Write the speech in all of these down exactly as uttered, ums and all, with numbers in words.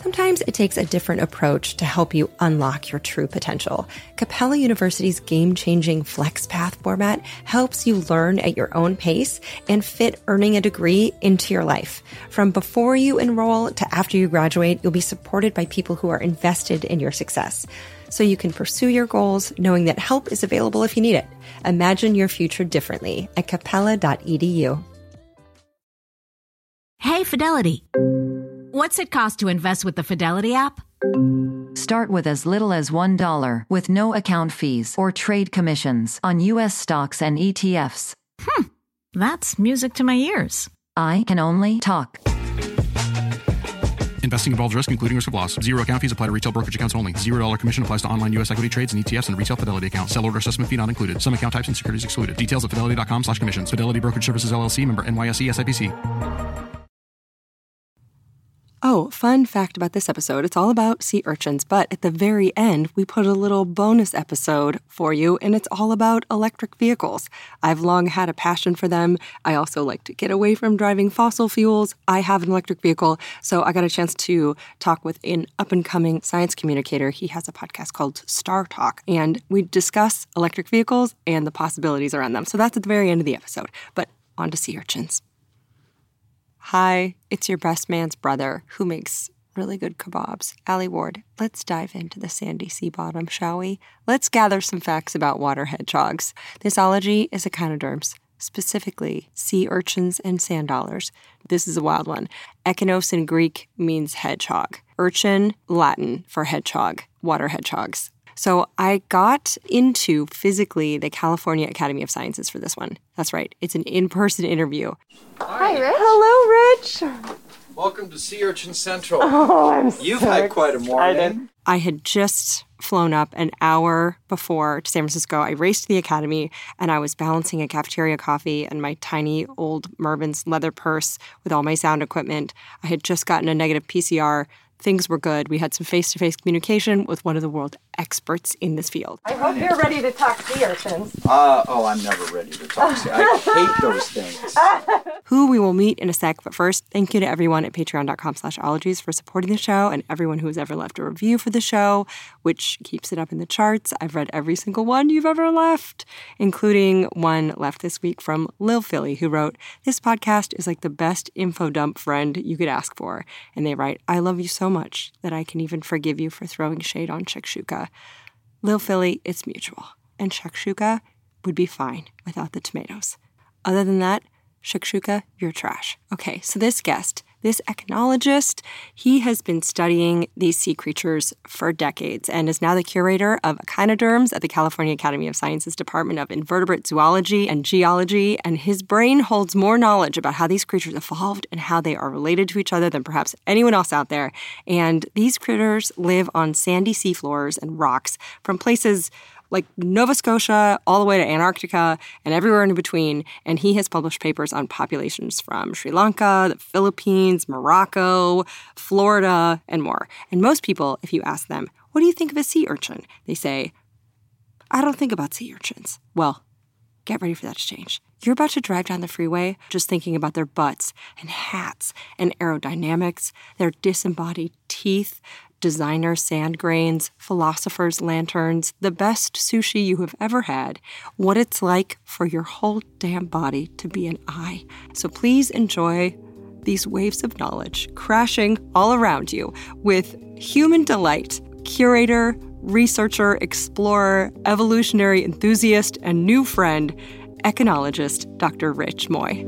Sometimes it takes a different approach to help you unlock your true potential. Capella University's game-changing FlexPath format helps you learn at your own pace and fit earning a degree into your life. From before you enroll to after you graduate, you'll be supported by people who are invested in your success. So you can pursue your goals knowing that help is available if you need it. Imagine your future differently at capella dot e d u. Hey, Fidelity. What's it cost to invest with the Fidelity app? Start with as little as one dollar with no account fees or trade commissions on U S stocks and E T Fs. Hmm, that's music to my ears. I can only talk. Investing involves risk, including risk of loss. Zero account fees apply to retail brokerage accounts only. Zero dollar commission applies to online U S equity trades and E T Fs and retail Fidelity accounts. Sell order assessment fee not included. Some account types and securities excluded. Details at fidelity dot com slash commissions. Fidelity Brokerage Services, L L C, member N Y S E S I P C. Oh, fun fact about this episode, it's all about sea urchins, but at the very end, we put a little bonus episode for you, and it's all about electric vehicles. I've long had a passion for them. I also like to get away from driving fossil fuels. I have an electric vehicle, so I got a chance to talk with an up-and-coming science communicator. He has a podcast called Star Talk, and we discuss electric vehicles and the possibilities around them. So that's at the very end of the episode, but on to sea urchins. Hi, it's your best man's brother who makes really good kebabs, Allie Ward. Let's dive into the sandy sea bottom, shall we? Let's gather some facts about water hedgehogs. This ology is echinoderms, specifically sea urchins and sand dollars. This is a wild one. Echinos in Greek means hedgehog. Urchin, Latin for hedgehog, water hedgehogs. So I got into physically the California Academy of Sciences for this one. That's right. It's an in-person interview. Hi, Rich. Hello, Rich. Welcome to Sea Urchin Central. Oh, I'm so You've had quite a morning. excited. I had just flown up an hour before to San Francisco. I raced to the Academy, and I was balancing a cafeteria coffee and my tiny old Mervyn's leather purse with all my sound equipment. I had just gotten a negative P C R. Things were good. We had some face-to-face communication with one of the world experts in this field. I hope you're ready to talk sea urchins. Uh, oh, I'm never ready to talk sea. I hate those things. Who we will meet in a sec, but first, thank you to everyone at patreon dot com slash ologies for supporting the show and everyone who has ever left a review for the show, which keeps it up in the charts. I've read every single one you've ever left, including one left this week from Lil Philly, who wrote, "This podcast is like the best info dump friend you could ask for." And they write, "I love you so much that I can even forgive you for throwing shade on shakshuka. Lil Philly, it's mutual. And shakshuka would be fine without the tomatoes. Other than that, shakshuka, you're trash." Okay, so this guest, this echinologist, he has been studying these sea creatures for decades and is now the curator of echinoderms at the California Academy of Sciences Department of Invertebrate Zoology and Geology, and his brain holds more knowledge about how these creatures evolved and how they are related to each other than perhaps anyone else out there. And these critters live on sandy seafloors and rocks from places like Nova Scotia all the way to Antarctica and everywhere in between. And he has published papers on populations from Sri Lanka, the Philippines, Morocco, Florida, and more. And most people, if you ask them, what do you think of a sea urchin? They say, I don't think about sea urchins. Well, get ready for that to change. You're about to drive down the freeway just thinking about their butts and hats and aerodynamics, their disembodied teeth, designer sand grains, philosophers' lanterns, the best sushi you have ever had, what it's like for your whole damn body to be an eye. So please enjoy these waves of knowledge crashing all around you with human delight, curator, researcher, explorer, evolutionary enthusiast, and new friend, echinologist Doctor Rich Moy.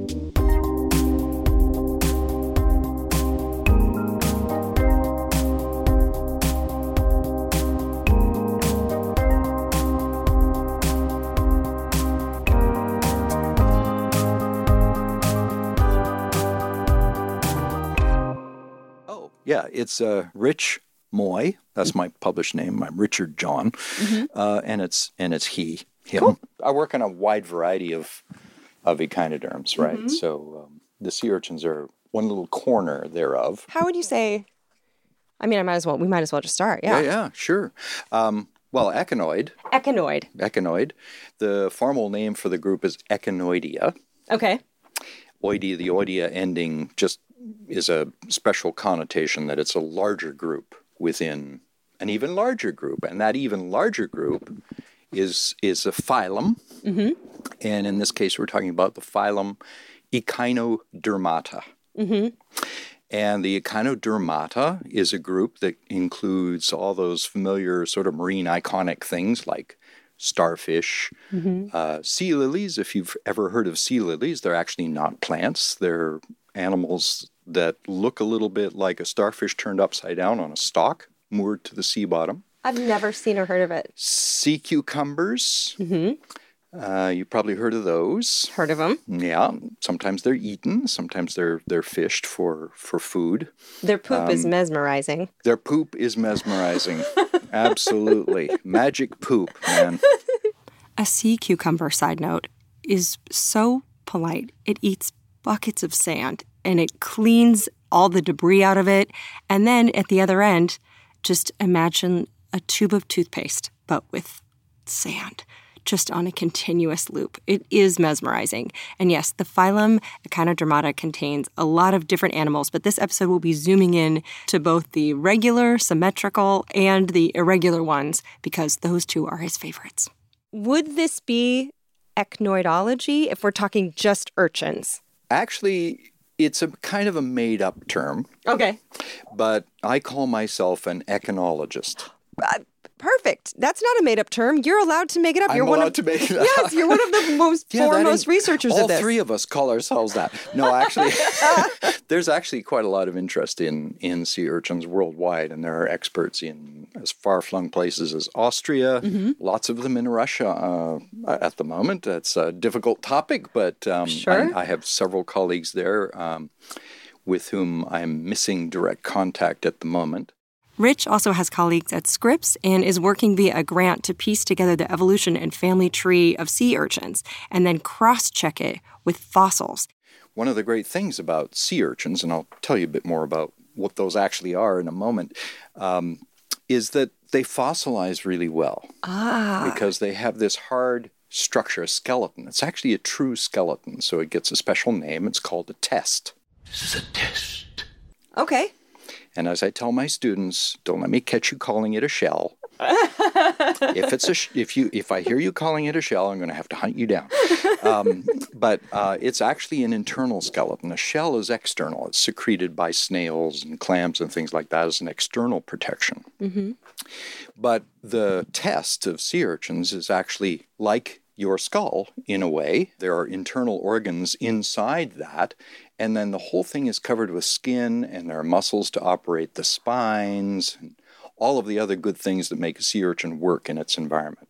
Yeah, it's uh, Rich Moy. That's my published name. I'm Richard John, mm-hmm. uh, and it's and it's he, him. Cool. I work on a wide variety of of echinoderms, right? Mm-hmm. So um, the sea urchins are one little corner thereof. How would you say? I mean, I might as well. We might as well just start. Yeah, yeah, yeah sure. Um, well, echinoid. Echinoid. Echinoid. The formal name for the group is Echinoidea. Okay. Oidea, the oidea ending just is a special connotation that it's a larger group within an even larger group. And that even larger group is, is a phylum. Mm-hmm. And in this case, we're talking about the phylum Echinodermata. Mm-hmm. And the Echinodermata is a group that includes all those familiar sort of marine iconic things like starfish, mm-hmm. uh, sea lilies. If you've ever heard of sea lilies, they're actually not plants. They're animals that look a little bit like a starfish turned upside down on a stalk, moored to the sea bottom. I've never seen or heard of it. Sea cucumbers. Mm-hmm. Uh, you probably heard of those. Heard of them. Yeah. Sometimes they're eaten. Sometimes they're they're fished for, for food. Their poop um, is mesmerizing. Their poop is mesmerizing. Absolutely. Magic poop, man. A sea cucumber, side note, is so polite. It eats buckets of sand, and it cleans all the debris out of it. And then at the other end, just imagine a tube of toothpaste, but with sand, just on a continuous loop. It is mesmerizing. And yes, the phylum Echinodermata contains a lot of different animals, but this episode will be zooming in to both the regular, symmetrical, and the irregular ones, because those two are his favorites. Would this be echinoidology if we're talking just urchins? Actually, it's a kind of a made-up term. Okay. But I call myself an echinologist. Uh, perfect. That's not a made-up term. You're allowed to make it up. I'm you're allowed one of, to make it up. Yes, you're one of the most yeah, foremost is, researchers all of this. All three of us call ourselves that. No, actually, there's actually quite a lot of interest in, in sea urchins worldwide, and there are experts in as far-flung places as Austria, mm-hmm. lots of them in Russia uh, at the moment. It's a difficult topic, but um, sure. I, I have several colleagues there um, with whom I'm missing direct contact at the moment. Rich also has colleagues at Scripps and is working via a grant to piece together the evolution and family tree of sea urchins and then cross-check it with fossils. One of the great things about sea urchins, and I'll tell you a bit more about what those actually are in a moment, um, is that they fossilize really well. Ah. Because they have this hard structure, a skeleton. It's actually a true skeleton, so it gets a special name. It's called a test. This is a test. Okay. And as I tell my students, don't let me catch you calling it a shell. if it's a, sh- if you, if I hear you calling it a shell, I'm going to have to hunt you down. Um, but uh, it's actually an internal skeleton. A shell is external. It's secreted by snails and clams and things like that as an external protection. Mm-hmm. But the test of sea urchins is actually like your skull in a way. There are internal organs inside that. And then the whole thing is covered with skin, and there are muscles to operate the spines, and all of the other good things that make a sea urchin work in its environment.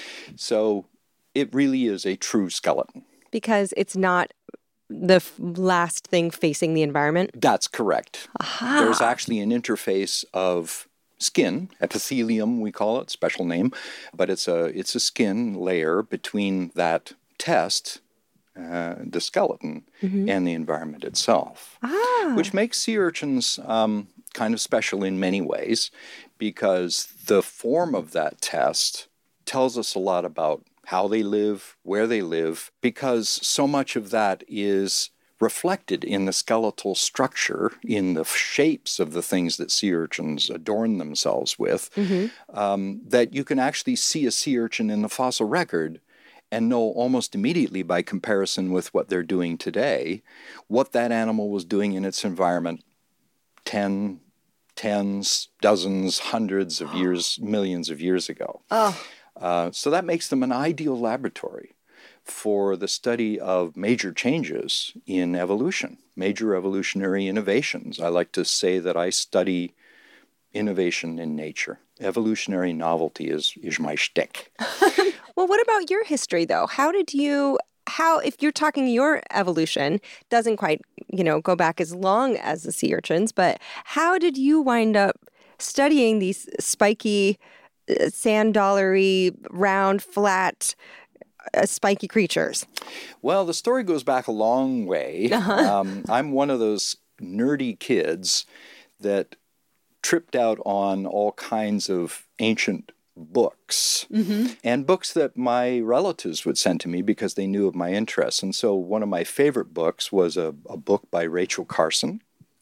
So it really is a true skeleton. Because it's not the f- last thing facing the environment? That's correct. Aha. There's actually an interface of skin, epithelium we call it, special name, but it's a it's a skin layer between that test, Uh, the skeleton, mm-hmm. and the environment itself, ah. which makes sea urchins um, kind of special in many ways, because the form of that test tells us a lot about how they live, where they live, because so much of that is reflected in the skeletal structure, in the shapes of the things that sea urchins adorn themselves with, mm-hmm. um, that you can actually see a sea urchin in the fossil record and know almost immediately by comparison with what they're doing today, what that animal was doing in its environment ten, tens, dozens, hundreds of years, millions of years ago. Oh. Uh, so that makes them an ideal laboratory for the study of major changes in evolution, major evolutionary innovations. I like to say that I study innovation in nature. Evolutionary novelty is, is my shtick. Well, what about your history, though? How did you, how, if you're talking your evolution, doesn't quite, you know, go back as long as the sea urchins, but how did you wind up studying these spiky, uh, sand-dollary, round, flat, uh, spiky creatures? Well, the story goes back a long way. Uh-huh. Um, I'm one of those nerdy kids that tripped out on all kinds of ancient books, mm-hmm. and books that my relatives would send to me because they knew of my interests. And so one of my favorite books was a, a book by Rachel Carson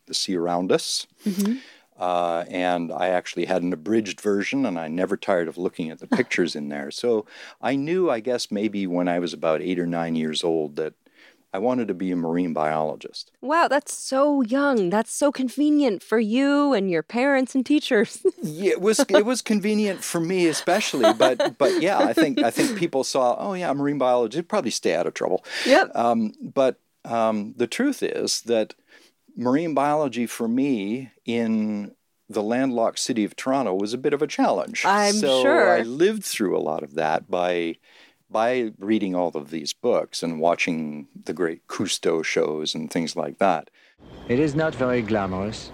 the sea around us. Mm-hmm. Uh, and I actually had an abridged version, and I never tired of looking at the pictures in there. So I knew, I guess, maybe when I was about eight or nine years old that I wanted to be a marine biologist. Wow, that's so young. That's so convenient for you and your parents and teachers. Yeah, it was it was convenient for me especially, but but yeah, I think I think people saw, oh yeah, marine biology, probably stay out of trouble. Yep. Um, but um, the truth is that marine biology for me in the landlocked city of Toronto was a bit of a challenge. I'm so sure. I lived through a lot of that by by reading all of these books and watching the great Cousteau shows and things like that. It is not very glamorous,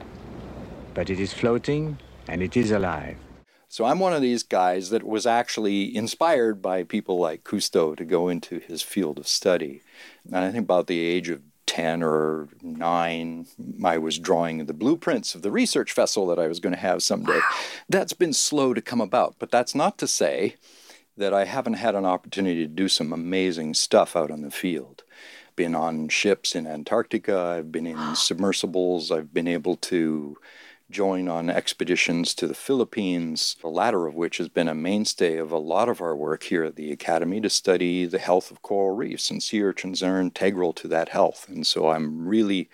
but it is floating and it is alive. So I'm one of these guys that was actually inspired by people like Cousteau to go into his field of study. And I think about the age of ten or nine, I was drawing the blueprints of the research vessel that I was going to have someday. That's been slow to come about, but that's not to say that I haven't had an opportunity to do some amazing stuff out on the field. Been on ships in Antarctica, I've been in submersibles, I've been able to join on expeditions to the Philippines, the latter of which has been a mainstay of a lot of our work here at the Academy to study the health of coral reefs, and sea urchins are integral to that health. And so I'm really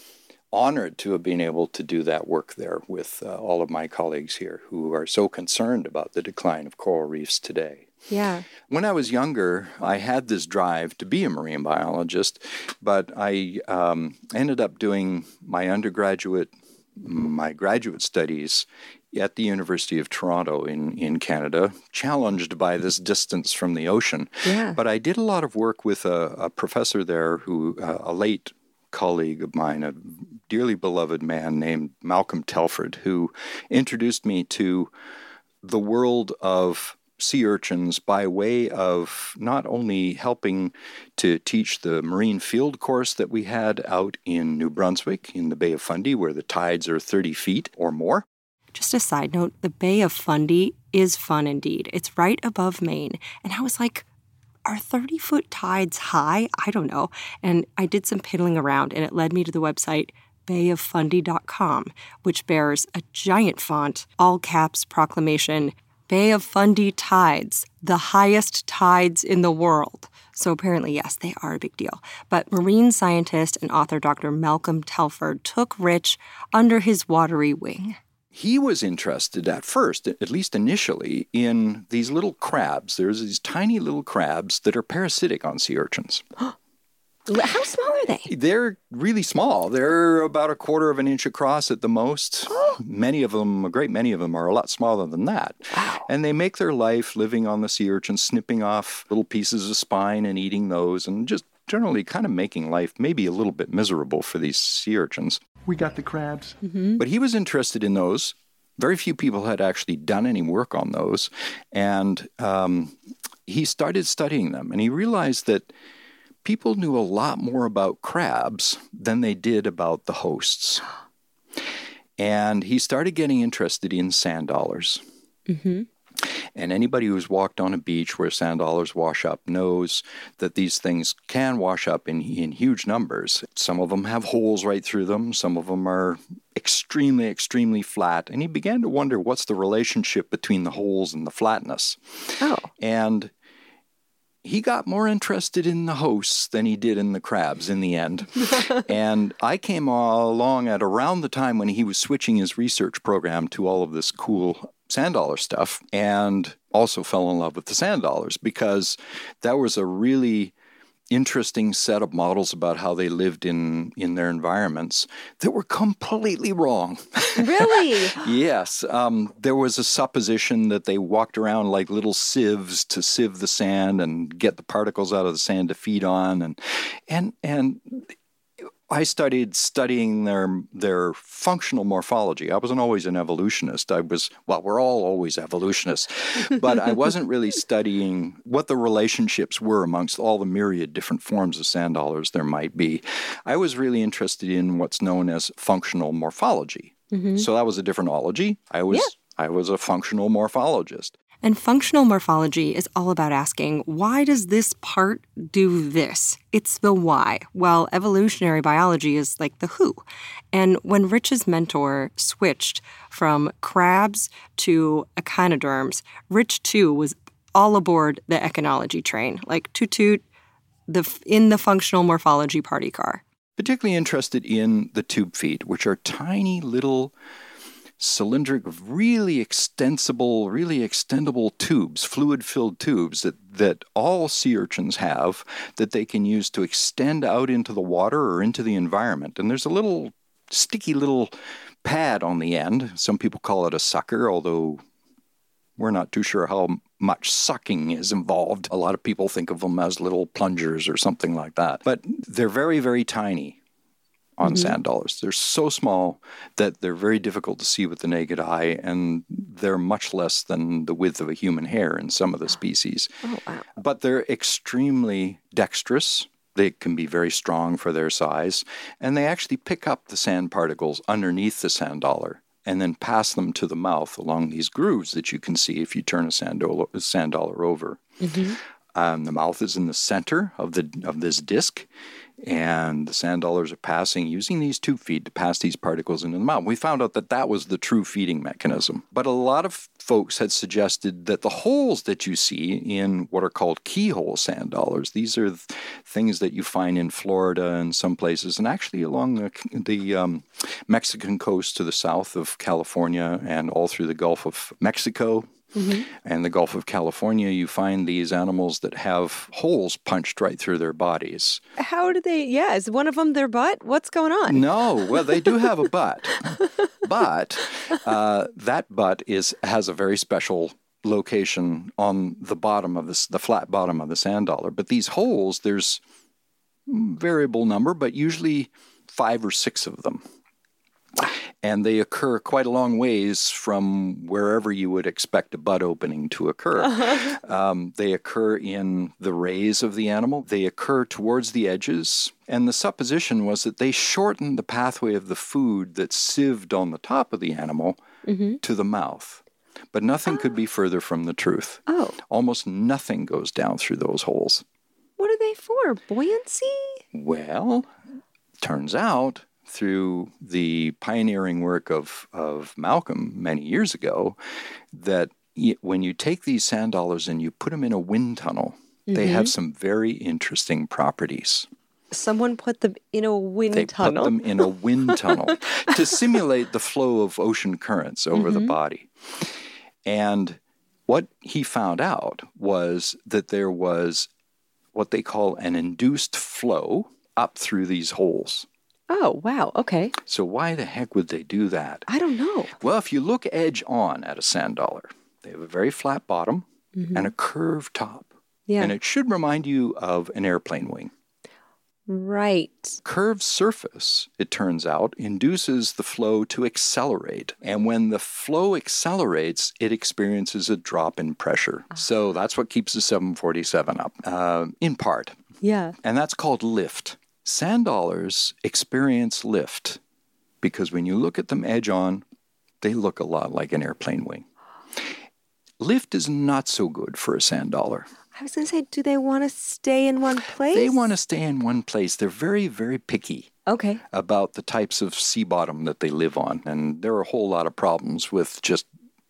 honored to have been able to do that work there with uh, all of my colleagues here who are so concerned about the decline of coral reefs today. Yeah. When I was younger, I had this drive to be a marine biologist, but I um, ended up doing my undergraduate, my graduate studies at the University of Toronto in, in Canada, challenged by this distance from the ocean. Yeah. But I did a lot of work with a, a professor there who, uh, a late colleague of mine, a dearly beloved man named Malcolm Telford, who introduced me to the world of sea urchins by way of not only helping to teach the marine field course that we had out in New Brunswick in the Bay of Fundy, where the tides are thirty feet or more. Just a side note, the Bay of Fundy is fun indeed. It's right above Maine. And I was like, are thirty-foot tides high? I don't know. And I did some piddling around, and it led me to the website bay of fundy dot com, which bears a giant font, all caps proclamation, Bay of Fundy tides, the highest tides in the world. So apparently, yes, they are a big deal. But marine scientist and author Doctor Malcolm Telford took Rich under his watery wing. He was interested at first, at least initially, in these little crabs. There's these tiny little crabs that are parasitic on sea urchins. How small are they? They're really small. They're about a quarter of an inch across at the most. Oh. Many of them, a great many of them, are a lot smaller than that. Wow. And they make their life living on the sea urchin, snipping off little pieces of spine and eating those, and just generally kind of making life maybe a little bit miserable for these sea urchins. We got the crabs. Mm-hmm. But he was interested in those. Very few people had actually done any work on those. And um, he started studying them, and he realized that people knew a lot more about crabs than they did about the hosts. And he started getting interested in sand dollars. Mm-hmm. And anybody who's walked on a beach where sand dollars wash up knows that these things can wash up in, in huge numbers. Some of them have holes right through them. Some of them are extremely, extremely flat. And he began to wonder, what's the relationship between the holes and the flatness? Oh. And he got more interested in the hosts than he did in the crabs in the end. And I came along at around the time when he was switching his research program to all of this cool sand dollar stuff, and also fell in love with the sand dollars because that was a really interesting set of models about how they lived in, in their environments that were completely wrong. Really? Yes. Um, there was a supposition that they walked around like little sieves to sieve the sand and get the particles out of the sand to feed on. And and and I started studying their their functional morphology. I wasn't always an evolutionist. I was, well, we're all always evolutionists, but I wasn't really studying what the relationships were amongst all the myriad different forms of sand dollars there might be. I was really interested in what's known as functional morphology. Mm-hmm. So that was a different ology. I was yeah. I was a functional morphologist. And functional morphology is all about asking, why does this part do this? It's the why, while evolutionary biology is like the who. And when Rich's mentor switched from crabs to echinoderms, Rich, too, was all aboard the echinology train, like toot-toot, the, in the functional morphology party car. Particularly interested in the tube feet, which are tiny little cylindric, really extensible, really extendable tubes, fluid-filled tubes that, that all sea urchins have that they can use to extend out into the water or into the environment. And there's a little sticky little pad on the end. Some people call it a sucker, although we're not too sure how much sucking is involved. A lot of people think of them as little plungers or something like that. But they're very, very tiny on mm-hmm. sand dollars. They're so small that they're very difficult to see with the naked eye, and they're much less than the width of a human hair in some of the species. Oh, wow. But they're extremely dexterous. They can be very strong for their size, and they actually pick up the sand particles underneath the sand dollar and then pass them to the mouth along these grooves that you can see if you turn a sand dollar, a sand dollar over. Mm-hmm. Um, the mouth is in the center of the of this disc, and the sand dollars are passing, using these tube feet to pass these particles into the mouth. We found out that that was the true feeding mechanism. But a lot of folks had suggested that the holes that you see in what are called keyhole sand dollars, these are th- things that you find in Florida and some places, and actually along the, the um, Mexican coast to the south of California and all through the Gulf of Mexico. Mm-hmm. And the Gulf of California, you find these animals that have holes punched right through their bodies. How do they, yeah, is one of them their butt? What's going on? No, well, they do have a butt. But uh, that butt is has a very special location on the bottom of this, the flat bottom of the sand dollar. But these holes, there's variable number, but usually five or six of them. And they occur quite a long ways from wherever you would expect a butt opening to occur. Uh-huh. Um, they occur in the rays of the animal. They occur towards the edges. And the supposition was that they shortened the pathway of the food that sieved on the top of the animal mm-hmm. to the mouth. But nothing oh. could be further from the truth. Oh. Almost nothing goes down through those holes. What are they for? Buoyancy? Well, turns out, through the pioneering work of, of Malcolm many years ago, that y- when you take these sand dollars and you put them in a wind tunnel, mm-hmm. they have some very interesting properties. Someone put them in a wind they tunnel? They put them in a wind tunnel to simulate the flow of ocean currents over mm-hmm. the body. And what he found out was that there was what they call an induced flow up through these holes. Oh, wow. Okay. So why the heck would they do that? I don't know. Well, if you look edge on at a sand dollar, they have a very flat bottom mm-hmm. and a curved top. Yeah. And it should remind you of an airplane wing. Right. Curved surface, it turns out, induces the flow to accelerate. And when the flow accelerates, it experiences a drop in pressure. Uh-huh. So that's what keeps the seven forty-seven up, uh, in part. Yeah. And that's called lift. Sand dollars experience lift because when you look at them edge on, they look a lot like an airplane wing. Lift is not so good for a sand dollar. I was going to say, do they want to stay in one place? They want to stay in one place. They're very, very picky okay. about the types of sea bottom that they live on. And there are a whole lot of problems with just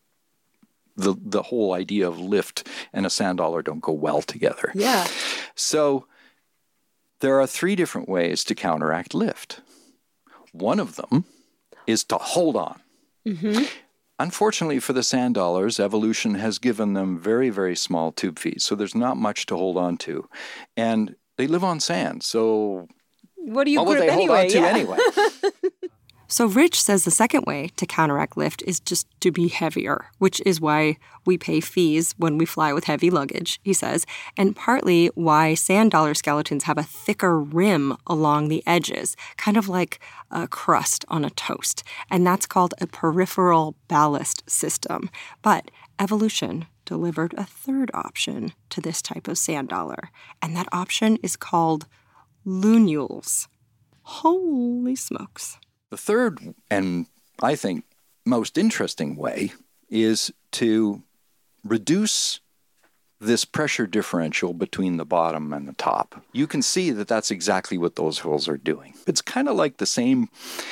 the the whole idea of lift and a sand dollar don't go well together. Yeah. So there are three different ways to counteract lift. One of them is to hold on. Mm-hmm. Unfortunately for the sand dollars, evolution has given them very, very small tube feet, so there's not much to hold on to. And they live on sand, so what do you what would they anyway? hold on to yeah. anyway? So Rich says the second way to counteract lift is just to be heavier, which is why we pay fees when we fly with heavy luggage, he says, and partly why sand dollar skeletons have a thicker rim along the edges, kind of like a crust on a toast. And that's called a peripheral ballast system. But evolution delivered a third option to this type of sand dollar, and that option is called lunules. Holy smokes. The third, and I think most interesting way, is to reduce this pressure differential between the bottom and the top, you can see that that's exactly what those holes are doing. It's kind of like the same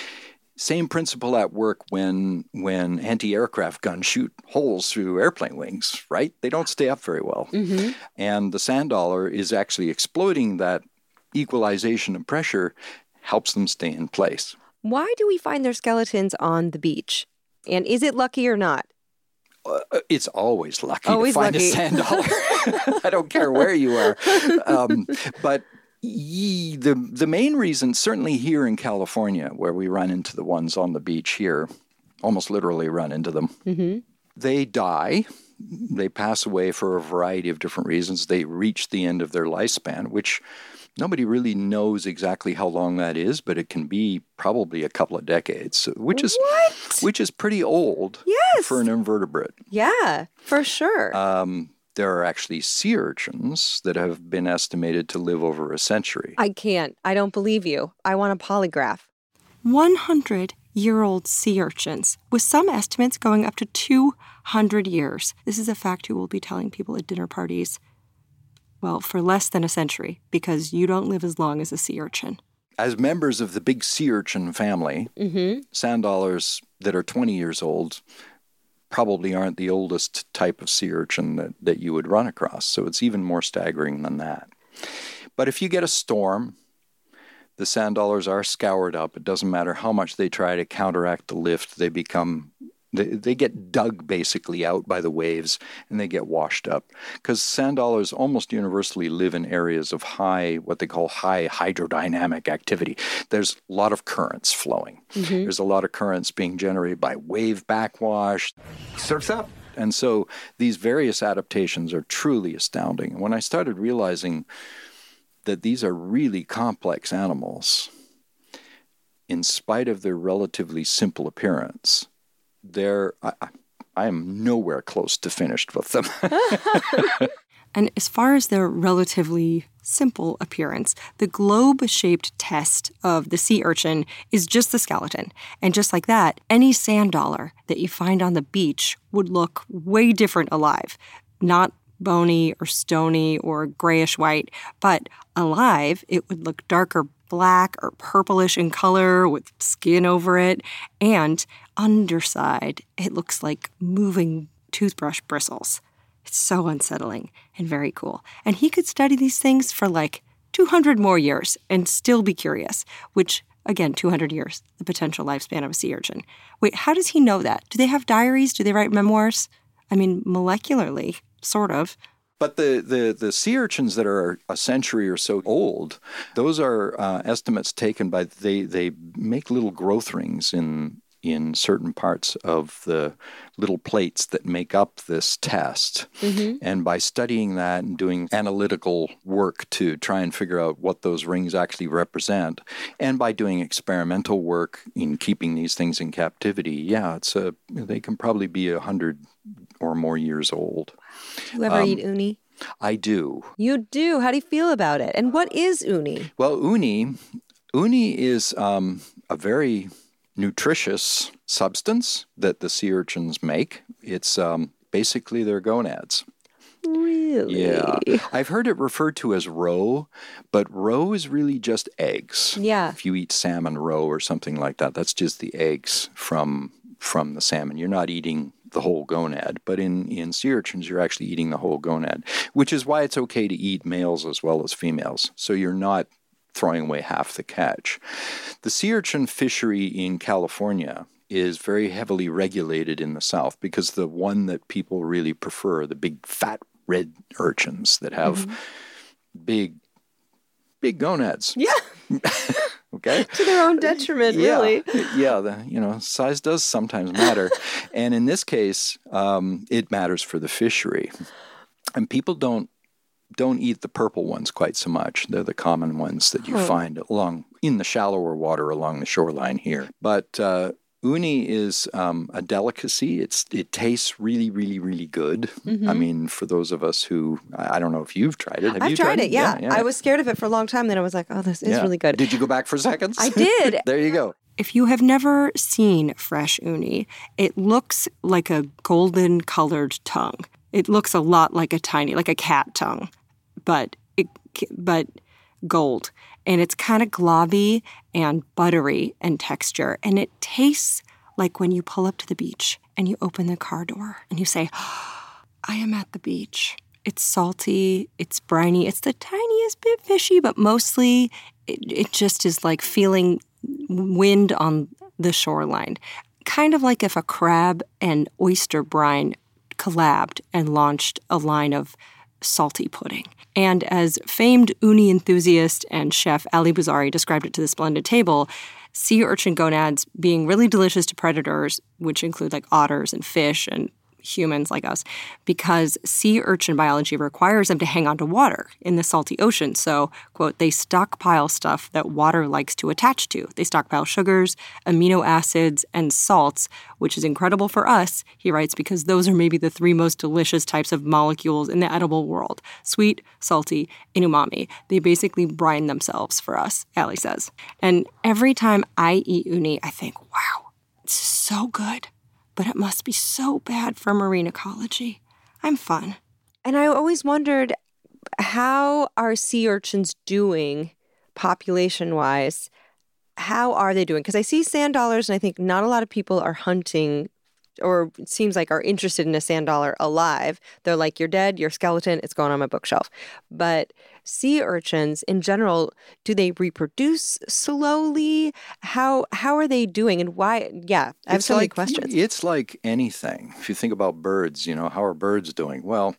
same principle at work when when anti-aircraft guns shoot holes through airplane wings, right? They don't stay up very well. Mm-hmm. And the sand dollar is actually exploiting that equalization of pressure, helps them stay in place. Why do we find their skeletons on the beach? And is it lucky or not? Uh, it's always lucky always to find lucky. a sand dollar. I don't care where you are. Um, but ye, the the main reason, certainly here in California, where we run into the ones on the beach here, almost literally run into them, mm-hmm. they die. They pass away for a variety of different reasons. They reach the end of their lifespan, which nobody really knows exactly how long that is, but it can be probably a couple of decades, which is what? which is pretty old yes. for an invertebrate. Yeah, for sure. Um, there are actually sea urchins that have been estimated to live over a century. I can't. I don't believe you. I want a polygraph. one hundred year old sea urchins, with some estimates going up to two hundred years. This is a fact you will be telling people at dinner parties. Well, for less than a century, because you don't live as long as a sea urchin. As members of the big sea urchin family, mm-hmm. sand dollars that are twenty years old probably aren't the oldest type of sea urchin that, that you would run across. So it's even more staggering than that. But if you get a storm, the sand dollars are scoured up. It doesn't matter how much they try to counteract the lift. They become... They, they get dug basically out by the waves and they get washed up because sand dollars almost universally live in areas of high, what they call high hydrodynamic activity. There's a lot of currents flowing. Mm-hmm. There's a lot of currents being generated by wave backwash. Surf's up. And so these various adaptations are truly astounding. And when I started realizing that these are really complex animals, in spite of their relatively simple appearance, They're, I, I am nowhere close to finished with them. And as far as their relatively simple appearance, the globe-shaped test of the sea urchin is just the skeleton. And just like that, any sand dollar that you find on the beach would look way different alive. Not bony or stony or grayish white, but alive, it would look darker black or purplish in color with skin over it, and underside, it looks like moving toothbrush bristles. It's so unsettling and very cool. And he could study these things for like two hundred more years and still be curious, which, again, two hundred years, the potential lifespan of a sea urchin. Wait, how does he know that? Do they have diaries? Do they write memoirs? I mean, molecularly, sort of. But the, the, the sea urchins that are a century or so old, those are uh, estimates taken by, they, they make little growth rings in in certain parts of the little plates that make up this test. Mm-hmm. And by studying that and doing analytical work to try and figure out what those rings actually represent, and by doing experimental work in keeping these things in captivity, yeah, it's a they can probably be a hundred or more years old. You ever um, eat uni? I do. You do? How do you feel about it? And what is uni? Well, uni, uni is um, a very nutritious substance that the sea urchins make. It's um, basically their gonads. Really? Yeah. I've heard it referred to as roe, but roe is really just eggs. Yeah. If you eat salmon roe or something like that, that's just the eggs from from the salmon. You're not eating the whole gonad, but in, in sea urchins, you're actually eating the whole gonad, which is why it's okay to eat males as well as females. So you're not throwing away half the catch. The sea urchin fishery in California is very heavily regulated in the South because the one that people really prefer, the big fat red urchins that have mm-hmm. big, big gonads. Yeah. Okay. To their own detriment, yeah. really. Yeah, the, you know, size does sometimes matter. And in this case, um, it matters for the fishery. And people don't don't eat the purple ones quite so much. They're the common ones that you huh. find along in the shallower water along the shoreline here. But uh, uni is um, a delicacy. It's It tastes really, really, really good. Mm-hmm. I mean, for those of us who, I don't know if you've tried it. Have I've you tried, tried it, it? yeah. Yeah, yeah. I was scared of it for a long time. Then I was like, oh, this is yeah. really good. Did you go back for seconds? I did. There you go. If you have never seen fresh uni, it looks like a golden colored tongue. It looks a lot like a tiny, like a cat tongue, but it, but gold. And it's kind of globby and buttery in texture. And it tastes like when you pull up to the beach and you open the car door and you say, oh, I am at the beach. It's salty, it's briny, it's the tiniest bit fishy, but mostly it, it just is like feeling wind on the shoreline. Kind of like if a crab and oyster brine collabed and launched a line of salty pudding. And as famed uni enthusiast and chef Ali Bouzari described it to the Splendid Table, sea urchin gonads being really delicious to predators, which include like otters and fish and humans like us, because sea urchin biology requires them to hang on to water in the salty ocean. So, quote, they stockpile stuff that water likes to attach to. They stockpile sugars, amino acids, and salts, which is incredible for us, he writes, because those are maybe the three most delicious types of molecules in the edible world. Sweet, salty, and umami. They basically brine themselves for us, Ali says. And every time I eat uni, I think, wow, it's so good. But it must be so bad for marine ecology. I'm fun. And I always wondered, how are sea urchins doing population-wise? How are they doing? Because I see sand dollars, and I think not a lot of people are hunting, or it seems like are interested in a sand dollar alive. They're like, you're dead, you're a skeleton, it's going on my bookshelf. But sea urchins, in general, do they reproduce slowly? How how are they doing, and why? Yeah, I have it's so like, many questions. It's like anything. If you think about birds, you know, how are birds doing? Well,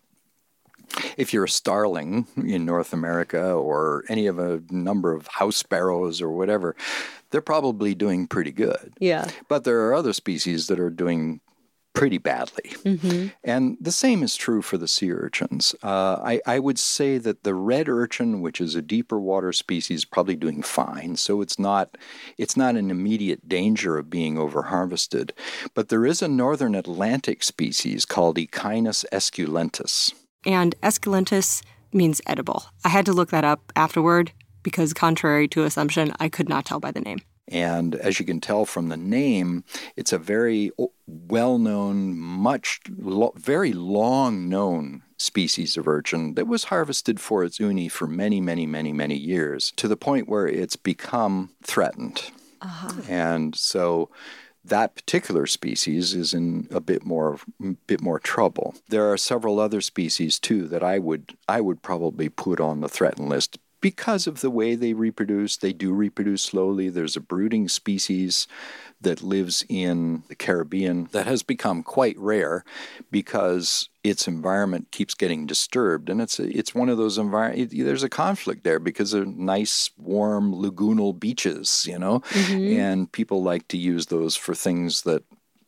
if you're a starling in North America or any of a number of house sparrows or whatever, they're probably doing pretty good. Yeah. But there are other species that are doing pretty badly. Mm-hmm. And the same is true for the sea urchins. Uh, I, I would say that the red urchin, which is a deeper water species, is probably doing fine. So it's not it's not in immediate danger of being over-harvested. But there is a northern Atlantic species called Echinus esculentus. And esculentus means edible. I had to look that up afterward because, contrary to assumption, I could not tell by the name. And as you can tell from the name, it's a very well-known, much, lo- very long-known species of urchin that was harvested for its uni for many, many, many, many years, to the point where it's become threatened. Uh-huh. And so that particular species is in a bit more, bit more trouble. There are several other species too that I would, I would probably put on the threatened list. Because of the way they reproduce, they do reproduce slowly. There's a brooding species that lives in the Caribbean that has become quite rare because its environment keeps getting disturbed. And it's a, it's one of those environments, there's a conflict there because of nice, warm, lagoonal beaches, you know, mm-hmm. and people like to use those for things that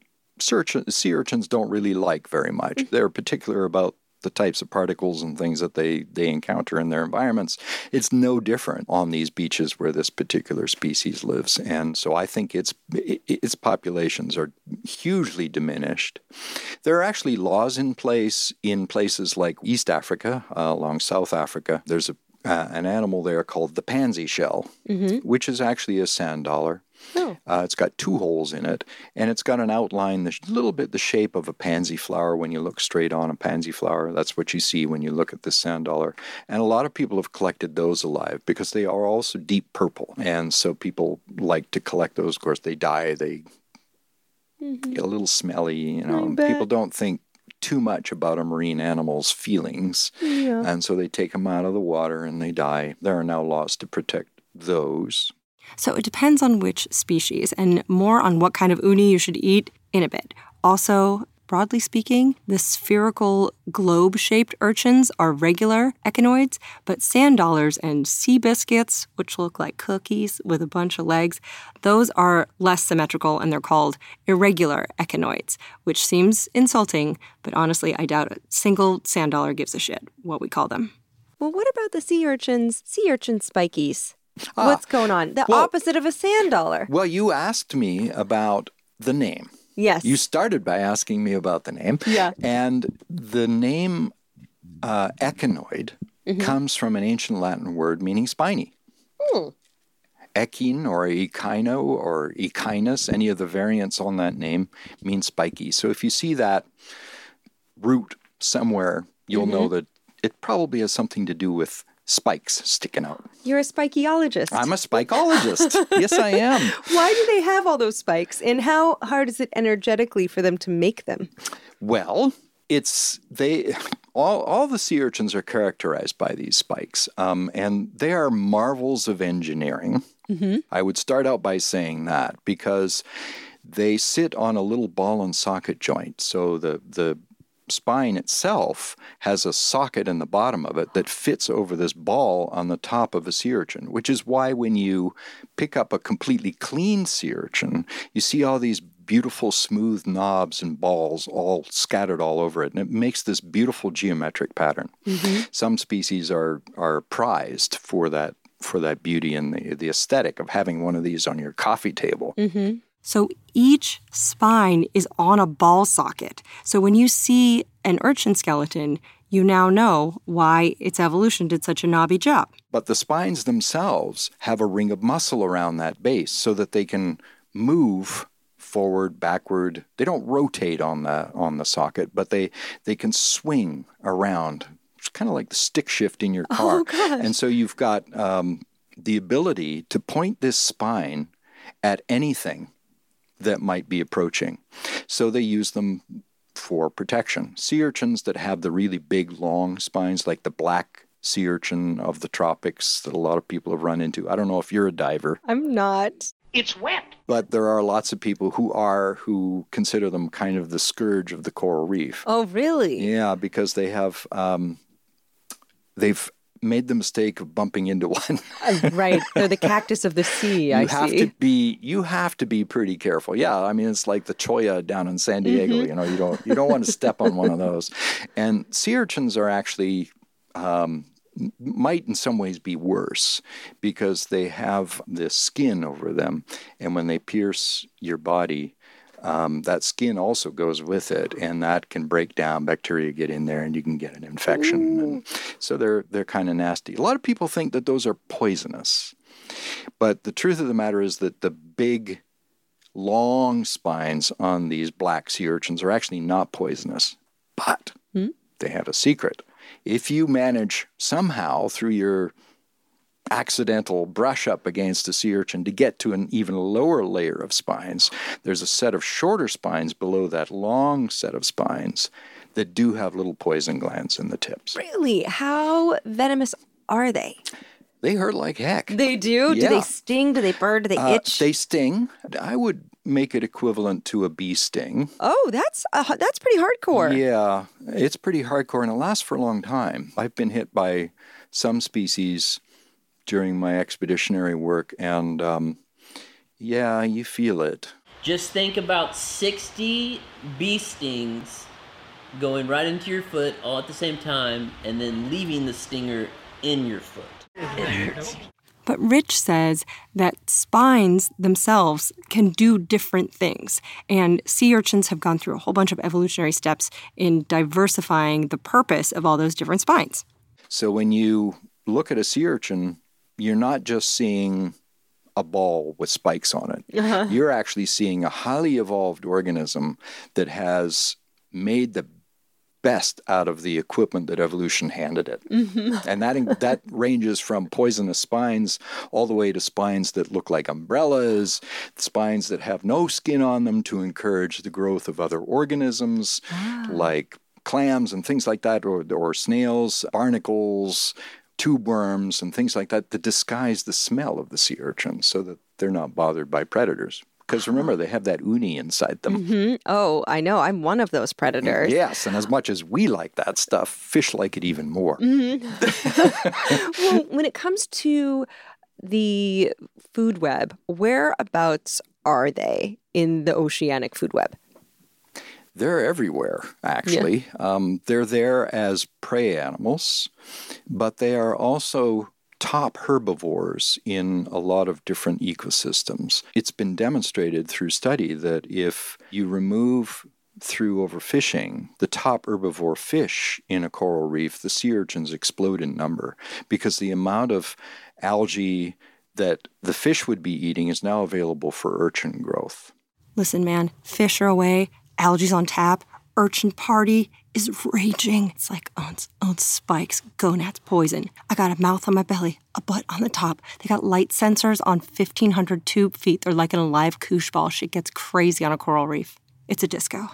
sea urchins don't really like very much. Mm-hmm. They're particular about the types of particles and things that they, they encounter in their environments. It's no different on these beaches where this particular species lives. And so I think its its populations are hugely diminished. There are actually laws in place in places like East Africa, uh, along South Africa. There's a, uh, an animal there called the pansy shell, mm-hmm. which is actually a sand dollar. Oh. Uh, it's got two holes in it, and it's got an outline, a little bit the shape of a pansy flower when you look straight on a pansy flower. That's what you see when you look at the sand dollar. And a lot of people have collected those alive because they are also deep purple. And so people like to collect those. Of course, they die. They mm-hmm. get a little smelly. You know, people don't think too much about a marine animal's feelings. Yeah. And so they take them out of the water and they die. There are now laws to protect those. So it depends on which species, and more on what kind of uni you should eat in a bit. Also, broadly speaking, the spherical globe-shaped urchins are regular echinoids, but sand dollars and sea biscuits, which look like cookies with a bunch of legs, those are less symmetrical, and they're called irregular echinoids, which seems insulting, but honestly, I doubt a single sand dollar gives a shit what we call them. Well, what about the sea urchins, sea urchin spikies? Ah, What's going on? The well, opposite of a sand dollar. Well, you asked me about the name. Yes. You started by asking me about the name. Yeah. And the name uh, echinoid mm-hmm. comes from an ancient Latin word meaning spiny. Hmm. Echin or echino or echinus, any of the variants on that name, means spiky. So if you see that root somewhere, you'll Mm-hmm. know that it probably has something to do with spikes sticking out. You're a spicheologist. I'm a spicologist. Yes, I am. Why do they have all those spikes? And how hard is it energetically for them to make them? Well, it's they all all the sea urchins are characterized by these spikes, um, and they are marvels of engineering. Mm-hmm. I would start out by saying that because they sit on a little ball and socket joint. So the the spine itself has a socket in the bottom of it that fits over this ball on the top of a sea urchin, which is why when you pick up a completely clean sea urchin, you see all these beautiful smooth knobs and balls all scattered all over it, and it makes this beautiful geometric pattern. Mm-hmm. Some species are are prized for that for that beauty and the, the aesthetic of having one of these on your coffee table. Mm-hmm. So each spine is on a ball socket. So when you see an urchin skeleton, you now know why its evolution did such a knobby job. But the spines themselves have a ring of muscle around that base so that they can move forward, backward. They don't rotate on the on the socket, but they they can swing around. It's kind of like the stick shift in your car. Oh, gosh. And so you've got um, the ability to point this spine at anything that might be approaching. So they use them for protection. Sea urchins that have the really big, long spines, like the black sea urchin of the tropics that a lot of people have run into. I don't know if you're a diver. I'm not. It's wet. But there are lots of people who are, who consider them kind of the scourge of the coral reef. Oh, really? Yeah, because they have, um, they've made the mistake of bumping into one. Uh, right. They're the cactus of the sea, you I have see. to be you have to be pretty careful. Yeah, I mean it's like the cholla down in San Diego. Mm-hmm. You know, you don't you don't want to step on one of those. And sea urchins are actually um, might in some ways be worse because they have this skin over them, and when they pierce your body, Um, that skin also goes with it, and that can break down. Bacteria get in there, and you can get an infection. And so they're they're kind of nasty. A lot of people think that those are poisonous, but the truth of the matter is that the big, long spines on these black sea urchins are actually not poisonous, but Hmm? they have a secret. If you manage somehow through your accidental brush up against a sea urchin to get to an even lower layer of spines, there's a set of shorter spines below that long set of spines that do have little poison glands in the tips. Really? How venomous are they? They hurt like heck. They do? Do Yeah. they sting? Do they burn? Do they Uh, itch? They sting. I would make it equivalent to a bee sting. Oh, that's uh, that's pretty hardcore. Yeah, it's pretty hardcore, and it lasts for a long time. I've been hit by some species during my expeditionary work, and um, yeah, you feel it. Just think about sixty bee stings going right into your foot all at the same time and then leaving the stinger in your foot. It hurts. But Rich says that spines themselves can do different things. And sea urchins have gone through a whole bunch of evolutionary steps in diversifying the purpose of all those different spines. So when you look at a sea urchin, you're not just seeing a ball with spikes on it. Uh-huh. You're actually seeing a highly evolved organism that has made the best out of the equipment that evolution handed it. Mm-hmm. And that that ranges from poisonous spines all the way to spines that look like umbrellas, spines that have no skin on them to encourage the growth of other organisms like clams and things like that, or, or snails, barnacles, tube worms, and things like that to disguise the smell of the sea urchins so that they're not bothered by predators. Because remember, they have that uni inside them. Mm-hmm. Oh, I know. I'm one of those predators. Yes, and as much as we like that stuff, fish like it even more. Mm-hmm. Well, when it comes to the food web, whereabouts are they in the oceanic food web? They're everywhere, actually. Yeah. Um, they're there as prey animals, but they are also top herbivores in a lot of different ecosystems. It's been demonstrated through study that if you remove through overfishing the top herbivore fish in a coral reef, the sea urchins explode in number because the amount of algae that the fish would be eating is now available for urchin growth. Listen, man, fish are away, algae's on tap, urchin party is raging. It's like on its own spikes, gonads poison. I got a mouth on my belly, a butt on the top. They got light sensors on fifteen hundred tube feet. They're like an alive koosh ball. Shit gets crazy on a coral reef. It's a disco.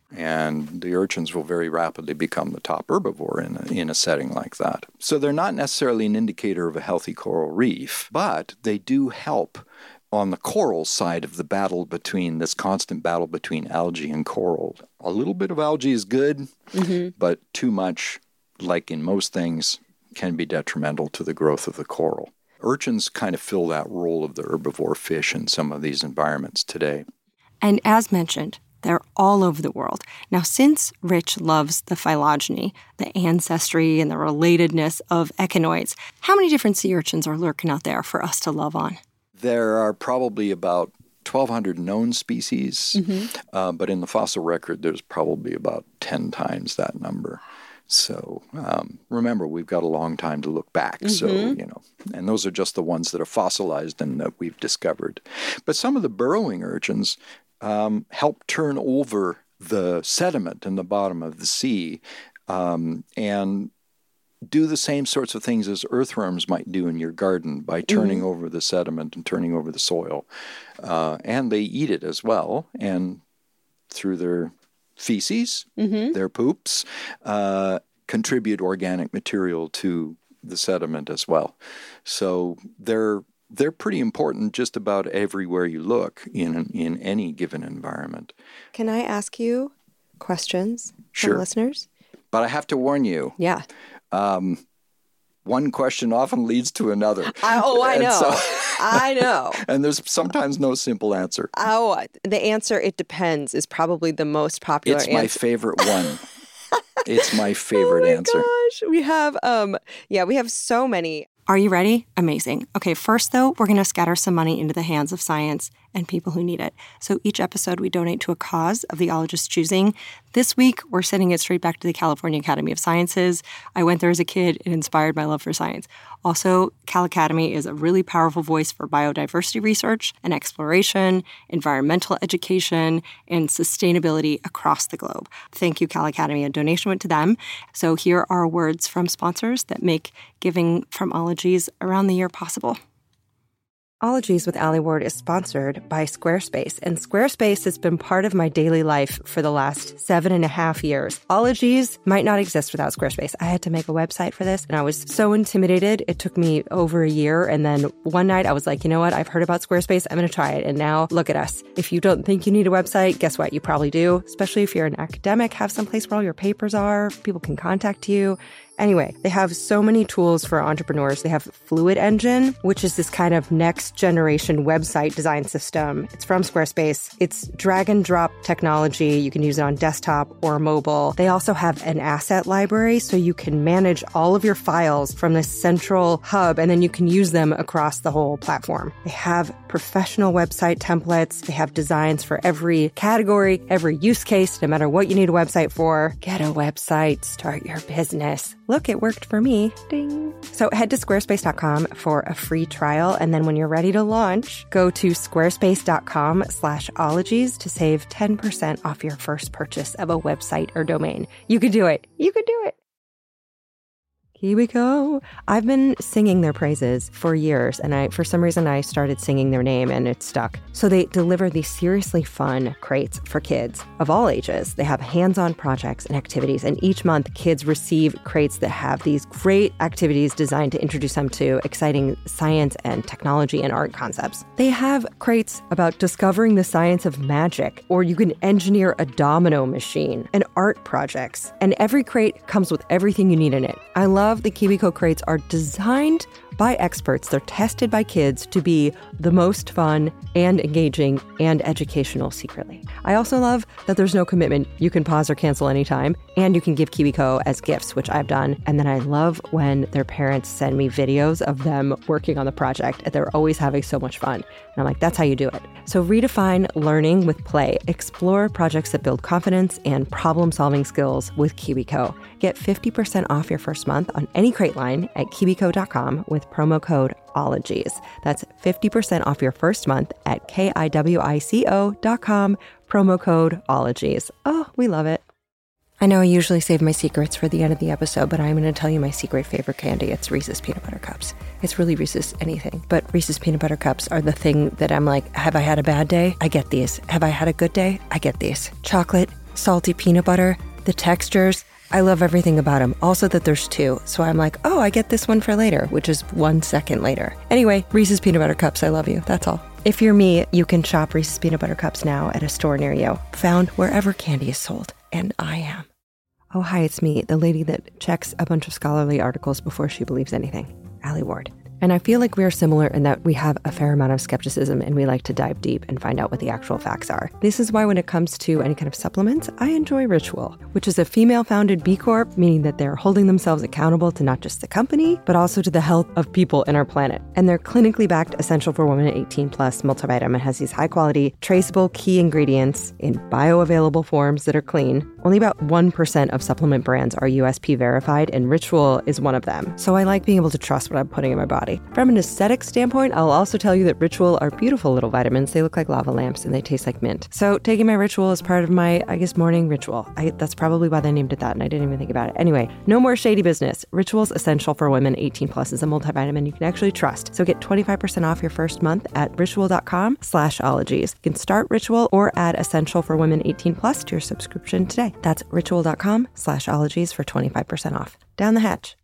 And the urchins will very rapidly become the top herbivore in a, in a setting like that. So they're not necessarily an indicator of a healthy coral reef, but they do help on the coral side of the battle between this constant battle between algae and coral. A little bit of algae is good, mm-hmm. but too much, like in most things, can be detrimental to the growth of the coral. Urchins kind of fill that role of the herbivore fish in some of these environments today. And as mentioned, they're all over the world. Now, since Rich loves the phylogeny, the ancestry and the relatedness of echinoids, how many different sea urchins are lurking out there for us to love on? There are probably about twelve hundred known species, mm-hmm. uh, but in the fossil record, there's probably about ten times that number. So um, remember, we've got a long time to look back. Mm-hmm. So, you know, and those are just the ones that are fossilized and that we've discovered. But some of the burrowing urchins um, help turn over the sediment in the bottom of the sea um, and do the same sorts of things as earthworms might do in your garden by turning mm-hmm. over the sediment and turning over the soil. Uh, and they eat it as well. And through their feces, mm-hmm. their poops, uh, contribute organic material to the sediment as well. So they're they're pretty important just about everywhere you look in in any given environment. Can I ask you questions sure. from listeners? But I have to warn you. Yeah. Um, one question often leads to another. I, oh, I know. So, I know. And there's sometimes no simple answer. Oh, the answer, it depends, is probably the most popular answer. It's my favorite one. It's my favorite oh my answer. Gosh. We have, um, yeah, we have so many. Are you ready? Amazing. Okay, first though, we're going to scatter some money into the hands of science and people who need it. So each episode we donate to a cause of the ologist's choosing. This week, we're sending it straight back to the California Academy of Sciences. I went there as a kid. It inspired my love for science. Also, Cal Academy is a really powerful voice for biodiversity research and exploration, environmental education, and sustainability across the globe. Thank you, Cal Academy. A donation went to them. So here are words from sponsors that make giving from Ologies around the year possible. Ologies with Allie Ward is sponsored by Squarespace, and Squarespace has been part of my daily life for the last seven and a half years. Ologies might not exist without Squarespace. I had to make a website for this, and I was so intimidated. It took me over a year, and then one night I was like, you know what? I've heard about Squarespace. I'm going to try it, and now look at us. If you don't think you need a website, guess what? You probably do, especially if you're an academic, have some place where all your papers are. People can contact you. Anyway, they have so many tools for entrepreneurs. They have Fluid Engine, which is this kind of next generation website design system. It's from Squarespace. It's drag and drop technology. You can use it on desktop or mobile. They also have an asset library, so you can manage all of your files from this central hub, and then you can use them across the whole platform. They have professional website templates. They have designs for every category, every use case, no matter what you need a website for. Get a website, start your business. Look, it worked for me. Ding. So head to squarespace dot com for a free trial. And then when you're ready to launch, go to squarespace dot com slash ologies to save ten percent off your first purchase of a website or domain. You can do it. You can do it. KiwiCo. I've been singing their praises for years, and I, for some reason, I started singing their name, and it stuck. So they deliver these seriously fun crates for kids of all ages. They have hands-on projects and activities, and each month, kids receive crates that have these great activities designed to introduce them to exciting science and technology and art concepts. They have crates about discovering the science of magic, or you can engineer a domino machine, and art projects. And every crate comes with everything you need in it. I love the KiwiCo crates are designed by experts. They're tested by kids to be the most fun and engaging and educational secretly. I also love that there's no commitment. You can pause or cancel anytime, and you can give KiwiCo as gifts, which I've done. And then I love when their parents send me videos of them working on the project, and they're always having so much fun. And I'm like, that's how you do it. So redefine learning with play. Explore projects that build confidence and problem-solving skills with KiwiCo. Get fifty percent off your first month on any crate line at kiwico dot com with promo code ologies. That's fifty percent off your first month at kiwico dot com, promo code ologies. Oh, we love it. I know I usually save my secrets for the end of the episode, but I'm going to tell you my secret favorite candy. It's Reese's Peanut Butter Cups. It's really Reese's anything, but Reese's Peanut Butter Cups are the thing that I'm like, have I had a bad day? I get these. Have I had a good day? I get these. Chocolate, salty peanut butter, the textures. I love everything about them. Also that there's two. So I'm like, oh, I get this one for later, which is one second later. Anyway, Reese's Peanut Butter Cups, I love you. That's all. If you're me, you can shop Reese's Peanut Butter Cups now at a store near you, found wherever candy is sold. And I am. Oh, hi, it's me, the lady that checks a bunch of scholarly articles before she believes anything, Allie Ward. And I feel like we are similar in that we have a fair amount of skepticism and we like to dive deep and find out what the actual facts are. This is why when it comes to any kind of supplements, I enjoy Ritual, which is a female-founded B Corp, meaning that they're holding themselves accountable to not just the company, but also to the health of people in our planet. And their clinically backed Essential for Women eighteen plus multivitamin has these high-quality, traceable key ingredients in bioavailable forms that are clean. Only about one percent of supplement brands are U S P verified, and Ritual is one of them. So I like being able to trust what I'm putting in my body. From an aesthetic standpoint, I'll also tell you that Ritual are beautiful little vitamins. They look like lava lamps and they taste like mint. So taking my Ritual is part of my, I guess, morning ritual. I, that's probably why they named it that, and I didn't even think about it. Anyway, no more shady business. Ritual's Essential for Women eighteen plus is a multivitamin you can actually trust. So get twenty-five percent off your first month at ritual.com slash ologies. You can start Ritual or add Essential for Women eighteen plus to your subscription today. That's ritual.com slash ologies for twenty-five percent off. Down the hatch.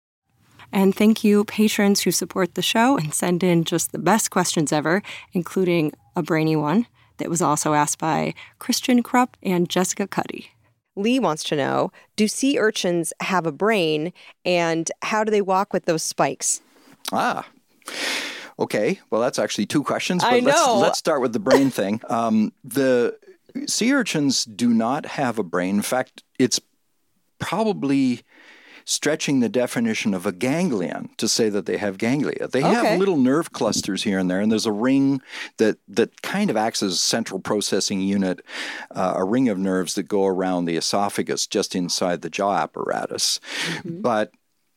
And thank you, patrons who support the show and send in just the best questions ever, including a brainy one that was also asked by Christian Krupp and Jessica Cuddy. Lee wants to know, do sea urchins have a brain, and how do they walk with those spikes? Ah, okay. Well, that's actually two questions, but I let's, know. let's start with the brain thing. Um, the sea urchins do not have a brain. In fact, it's probably stretching the definition of a ganglion to say that they have ganglia. They Okay. have little nerve clusters here and there, and there's a ring that, that kind of acts as a central processing unit, uh, a ring of nerves that go around the esophagus just inside the jaw apparatus. Mm-hmm. But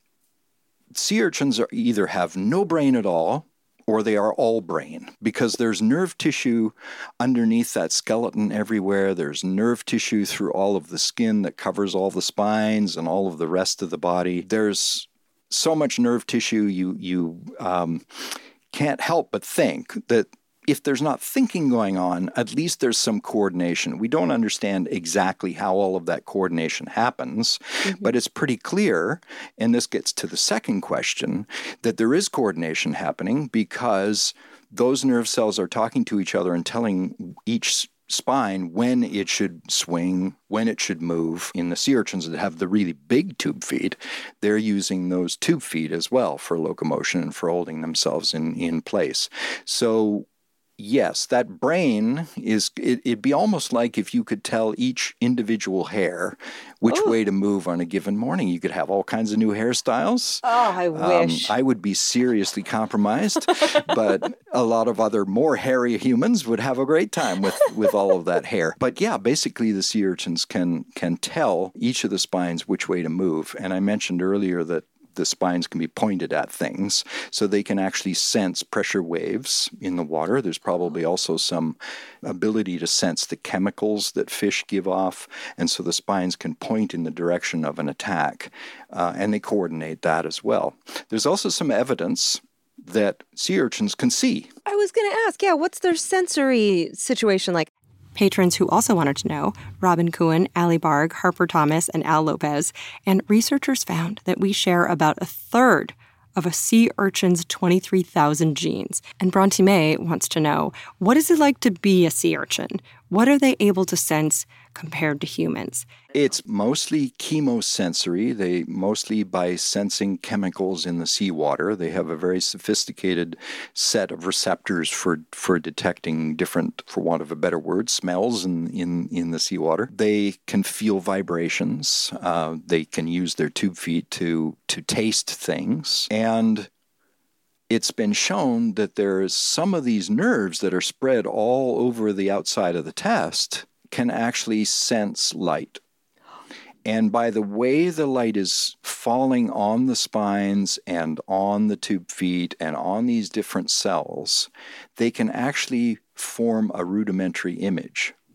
sea urchins are either have no brain at all, or they are all brain, because there's nerve tissue underneath that skeleton everywhere. There's nerve tissue through all of the skin that covers all the spines and all of the rest of the body. There's so much nerve tissue, you you um, can't help but think that if there's not thinking going on, at least there's some coordination. We don't understand exactly how all of that coordination happens, mm-hmm. but it's pretty clear, and this gets to the second question, that there is coordination happening because those nerve cells are talking to each other and telling each spine when it should swing, when it should move. In the sea urchins that have the really big tube feet, they're using those tube feet as well for locomotion and for holding themselves in, in place. So yes, that brain is, it, it'd be almost like if you could tell each individual hair which oh. way to move on a given morning. You could have all kinds of new hairstyles. Oh, I wish. Um, I would be seriously compromised, but a lot of other more hairy humans would have a great time with, with all of that hair. But yeah, basically the sea urchins can, can tell each of the spines which way to move. And I mentioned earlier that the spines can be pointed at things, so they can actually sense pressure waves in the water. There's probably also some ability to sense the chemicals that fish give off, and so the spines can point in the direction of an attack, uh, and they coordinate that as well. There's also some evidence that sea urchins can see. I was going to ask, yeah, what's their sensory situation like? Patrons who also wanted to know, Robin Cohen, Allie Barg, Harper Thomas, and Al Lopez, and researchers found that we share about a third of a sea urchin's twenty-three thousand genes. And Bronte May wants to know, what is it like to be a sea urchin? What are they able to sense compared to humans? It's mostly chemosensory. They mostly by sensing chemicals in the seawater. They have a very sophisticated set of receptors for, for detecting different, for want of a better word, smells in, in, in the seawater. They can feel vibrations. Uh, they can use their tube feet to, to taste things. And it's been shown that there's some of these nerves that are spread all over the outside of the test can actually sense light. And by the way the light is falling on the spines and on the tube feet and on these different cells, they can actually form a rudimentary image.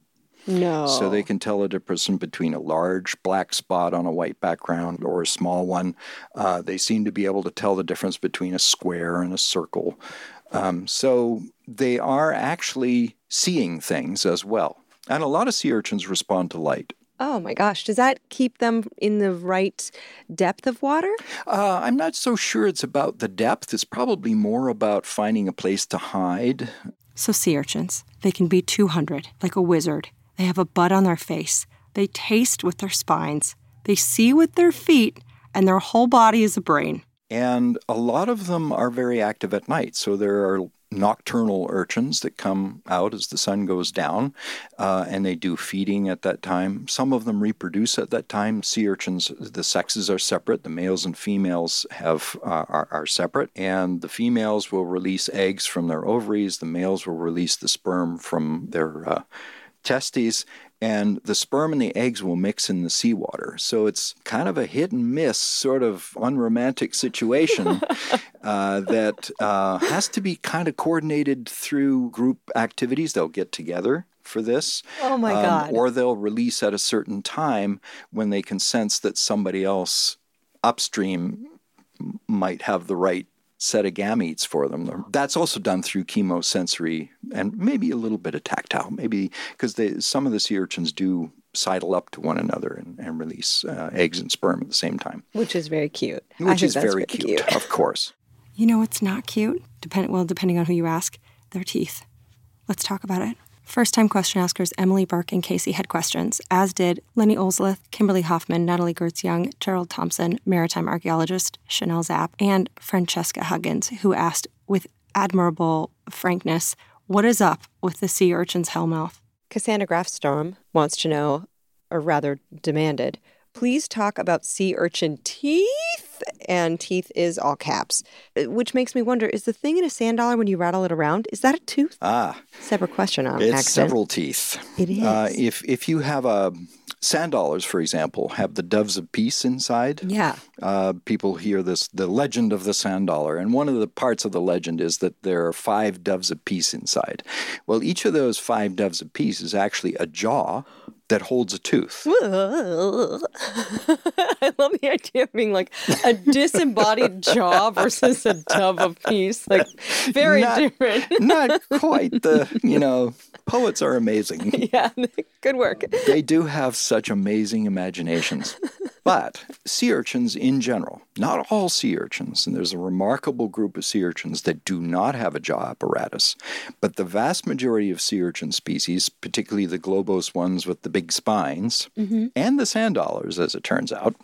No. So they can tell a difference between a large black spot on a white background or a small one. Uh, they seem to be able to tell the difference between a square and a circle. Um, so they are actually seeing things as well. And a lot of sea urchins respond to light. Oh my gosh. Does that keep them in the right depth of water? Uh, I'm not so sure it's about the depth. It's probably more about finding a place to hide. So sea urchins, they can be two hundred, like a wizard. They have a bud on their face. They taste with their spines. They see with their feet, and their whole body is a brain. And a lot of them are very active at night. So there are nocturnal urchins that come out as the sun goes down, uh, and they do feeding at that time. Some of them reproduce at that time. Sea urchins, the sexes are separate. The males and females have uh, are, are separate, and the females will release eggs from their ovaries. The males will release the sperm from their uh, testes, and the sperm and the eggs will mix in the seawater. So it's kind of a hit and miss, sort of unromantic situation uh, that uh, has to be kind of coordinated through group activities. They'll get together for this. Oh, my um, God. Or they'll release at a certain time when they can sense that somebody else upstream might have the right set of gametes for them. That's also done through chemosensory and maybe a little bit of tactile, maybe because some of the sea urchins do sidle up to one another and, and release uh, eggs and sperm at the same time. Which is very cute. Which is that's very cute, cute, of course. You know what's not cute? Depend- well, depending on who you ask, their teeth. Let's talk about it. First-time question askers Emily Burke and Casey had questions, as did Lenny Olsleth, Kimberly Hoffman, Natalie Gertz-Young, Gerald Thompson, maritime archaeologist Chanel Zapp, and Francesca Huggins, who asked with admirable frankness, what is up with the sea urchin's hellmouth? Cassandra Grafstorm wants to know, or rather demanded, please talk about sea urchin teeth. And teeth is all caps, which makes me wonder, is the thing in a sand dollar when you rattle it around, is that a tooth? Ah. Separate question on It's accident. several teeth. It is. Uh, if, if you have a sand dollars, for example, have the doves of peace inside. Yeah. Uh, people hear this, the legend of the sand dollar. And one of the parts of the legend is that there are five doves of peace inside. Well, each of those five doves of peace is actually a jaw that holds a tooth. I love the idea of being like a disembodied jaw versus a dove of peace. Like, very not, different. Not quite the, you know, poets are amazing. Yeah, good work. They do have such amazing imaginations. But sea urchins in general, not all sea urchins, and there's a remarkable group of sea urchins that do not have a jaw apparatus, but the vast majority of sea urchin species, particularly the globose ones with the big spines, mm-hmm. and the sand dollars, as it turns out,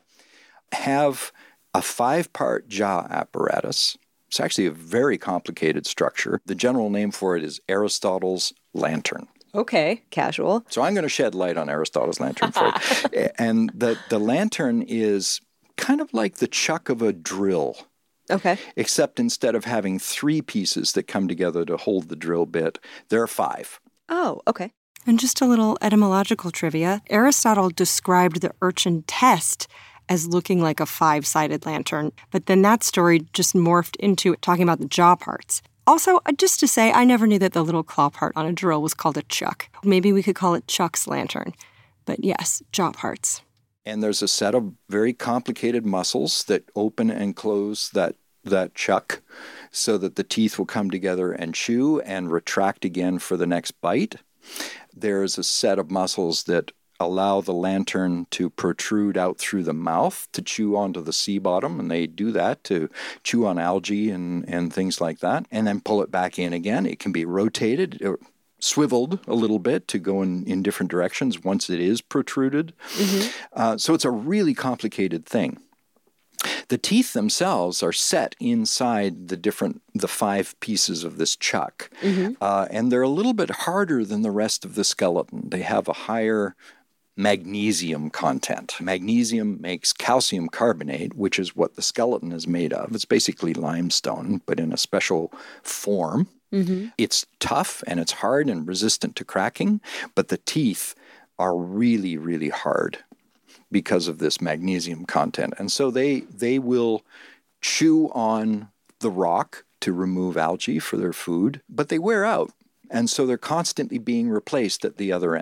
have a five-part jaw apparatus. It's actually a very complicated structure. The general name for it is Aristotle's lantern. Okay, casual. So I'm going to shed light on Aristotle's lantern for you. And the, the lantern is kind of like the chuck of a drill. Okay. Except instead of having three pieces that come together to hold the drill bit, there are five. Oh, okay. And just a little etymological trivia. Aristotle described the urchin test as looking like a five-sided lantern, but then that story just morphed into talking about the jaw parts. Also, just to say, I never knew that the little claw part on a drill was called a chuck. Maybe we could call it Chuck's lantern. But yes, jaw parts. And there's a set of very complicated muscles that open and close that that chuck so that the teeth will come together and chew and retract again for the next bite. There's a set of muscles that allow the lantern to protrude out through the mouth to chew onto the sea bottom, and they do that to chew on algae and, and things like that, and then pull it back in again. It can be rotated or swiveled a little bit to go in, in different directions once it is protruded. Mm-hmm. Uh, so it's a really complicated thing. The teeth themselves are set inside the different, the five pieces of this chuck, mm-hmm. uh, and they're a little bit harder than the rest of the skeleton. They have a higher magnesium content. Magnesium makes calcium carbonate, which is what the skeleton is made of. It's basically limestone, but in a special form. Mm-hmm. It's tough and it's hard and resistant to cracking, but the teeth are really, really hard because of this magnesium content. And so they they will chew on the rock to remove algae for their food, but they wear out. And so they're constantly being replaced at the other end.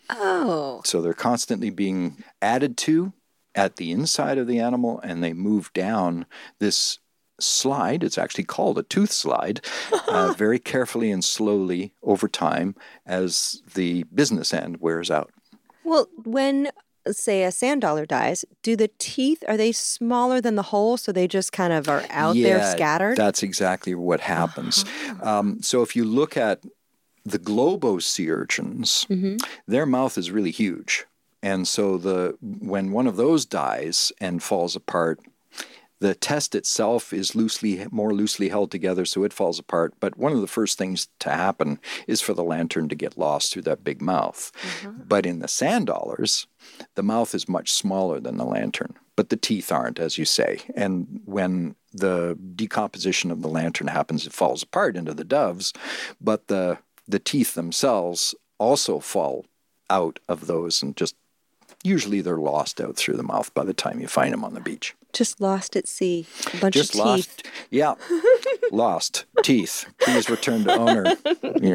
Oh. So they're constantly being added to at the inside of the animal, and they move down this slide. It's actually called a tooth slide, uh, very carefully and slowly over time as the business end wears out. Well, when, say, a sand dollar dies, do the teeth, are they smaller than the hole, so they just kind of are out yeah, there scattered? That's exactly what happens. Um, so if you look at the globose sea urchins, mm-hmm. their mouth is really huge. And so the when one of those dies and falls apart, the test itself is loosely, more loosely held together, so it falls apart. But one of the first things to happen is for the lantern to get lost through that big mouth. Mm-hmm. But in the sand dollars, the mouth is much smaller than the lantern, but the teeth aren't, as you say. And when the decomposition of the lantern happens, it falls apart into the doves, but the the teeth themselves also fall out of those, and just usually they're lost out through the mouth by the time you find them on the beach. Just lost at sea. A bunch Just of lost, teeth. Yeah. Lost. Teeth. Please return to owner. Yeah.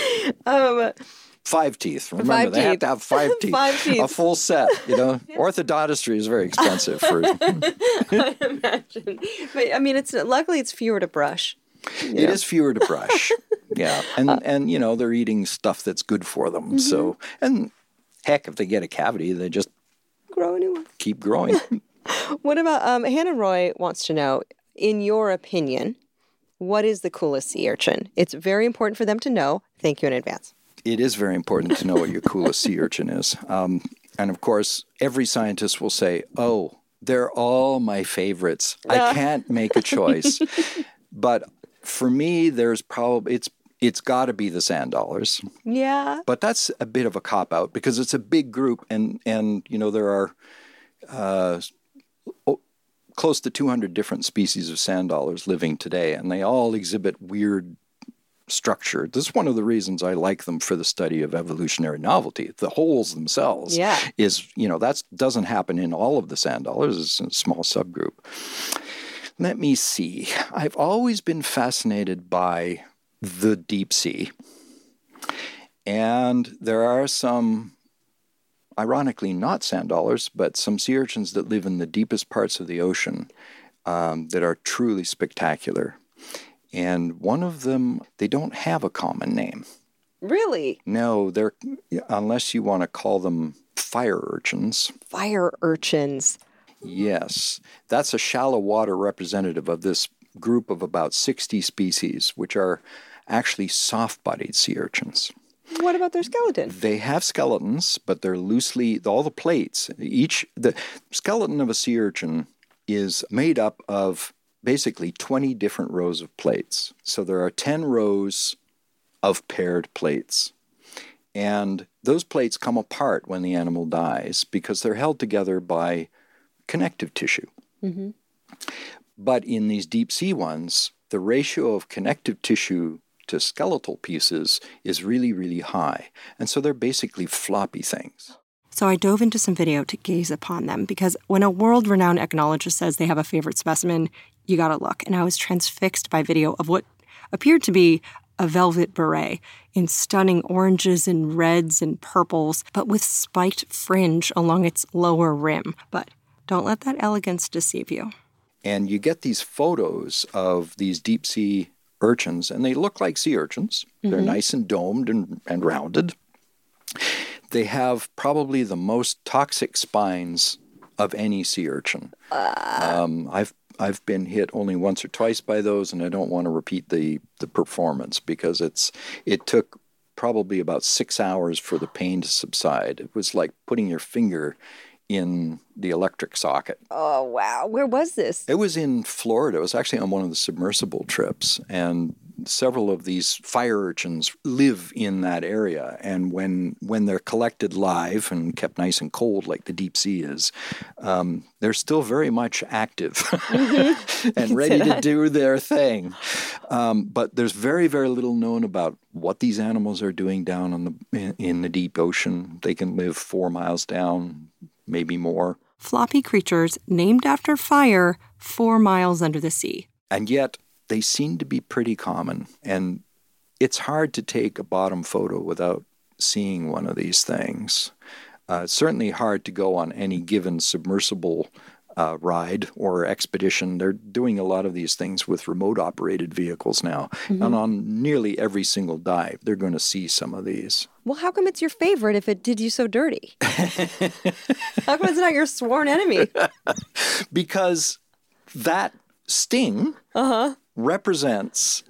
Um, five teeth. Remember, five they teeth. have to have five teeth. Five teeth. A full set, you know. Orthodontistry is very expensive. For I imagine. But, I mean, it's luckily it's fewer to brush. It know? is fewer to brush. Yeah. And, uh, and, you know, they're eating stuff that's good for them. Mm-hmm. So, and heck, if they get a cavity, they just grow a new one. Keep growing. What about, um, Hannah Roy wants to know, in your opinion, what is the coolest sea urchin? It's very important for them to know. Thank you in advance. It is very important to know what your coolest sea urchin is. Um, and of course, every scientist will say, oh, they're all my favorites. I can't make a choice. But for me, there's probably, it's it's got to be the sand dollars. Yeah. But that's a bit of a cop-out because it's a big group, and, and you know, there are uh, oh, close to two hundred different species of sand dollars living today, and they all exhibit weird structure. This is one of the reasons I like them for the study of evolutionary novelty. The holes themselves yeah. is, you know, that doesn't happen in all of the sand dollars. It's a small subgroup. Let me see. I've always been fascinated by the deep sea. And there are some, ironically not sand dollars, but some sea urchins that live in the deepest parts of the ocean um, that are truly spectacular. And one of them, they don't have a common name. Really? No, they're, unless you want to call them fire urchins. Fire urchins. Yes. That's a shallow water representative of this group of about sixty species, which are actually soft-bodied sea urchins. What about their skeleton? They have skeletons, but they're loosely, all the plates, each, the skeleton of a sea urchin is made up of basically twenty different rows of plates. So there are ten rows of paired plates. And those plates come apart when the animal dies because they're held together by connective tissue. Mm-hmm. But in these deep sea ones, the ratio of connective tissue to skeletal pieces is really, really high. And so they're basically floppy things. So I dove into some video to gaze upon them because when a world-renowned ethnologist says they have a favorite specimen, you gotta look. And I was transfixed by video of what appeared to be a velvet beret in stunning oranges and reds and purples, but with spiked fringe along its lower rim. But don't let that elegance deceive you. And you get these photos of these deep sea urchins, and they look like sea urchins. Mm-hmm. They're nice and domed and, and rounded. They have probably the most toxic spines of any sea urchin. Uh. Um, I've I've been hit only once or twice by those, and I don't want to repeat the, the performance because it's it took probably about six hours for the pain to subside. It was like putting your finger in the electric socket. Oh, wow. Where was this? It was in Florida. It was actually on one of the submersible trips, and several of these fire urchins live in that area. And when when they're collected live and kept nice and cold like the deep sea is, um, they're still very much active mm-hmm. and ready to do their thing. Um, but there's very, very little known about what these animals are doing down on the in, in the deep ocean. They can live four miles down, maybe more. Floppy creatures named after fire four miles under the sea. And yet they seem to be pretty common. And it's hard to take a bottom photo without seeing one of these things. Uh, it's certainly hard to go on any given submersible uh, ride or expedition. They're doing a lot of these things with remote-operated vehicles now. Mm-hmm. And on nearly every single dive, they're going to see some of these. Well, how come it's your favorite if it did you so dirty? How come it's not your sworn enemy? Because that sting uh-huh. represents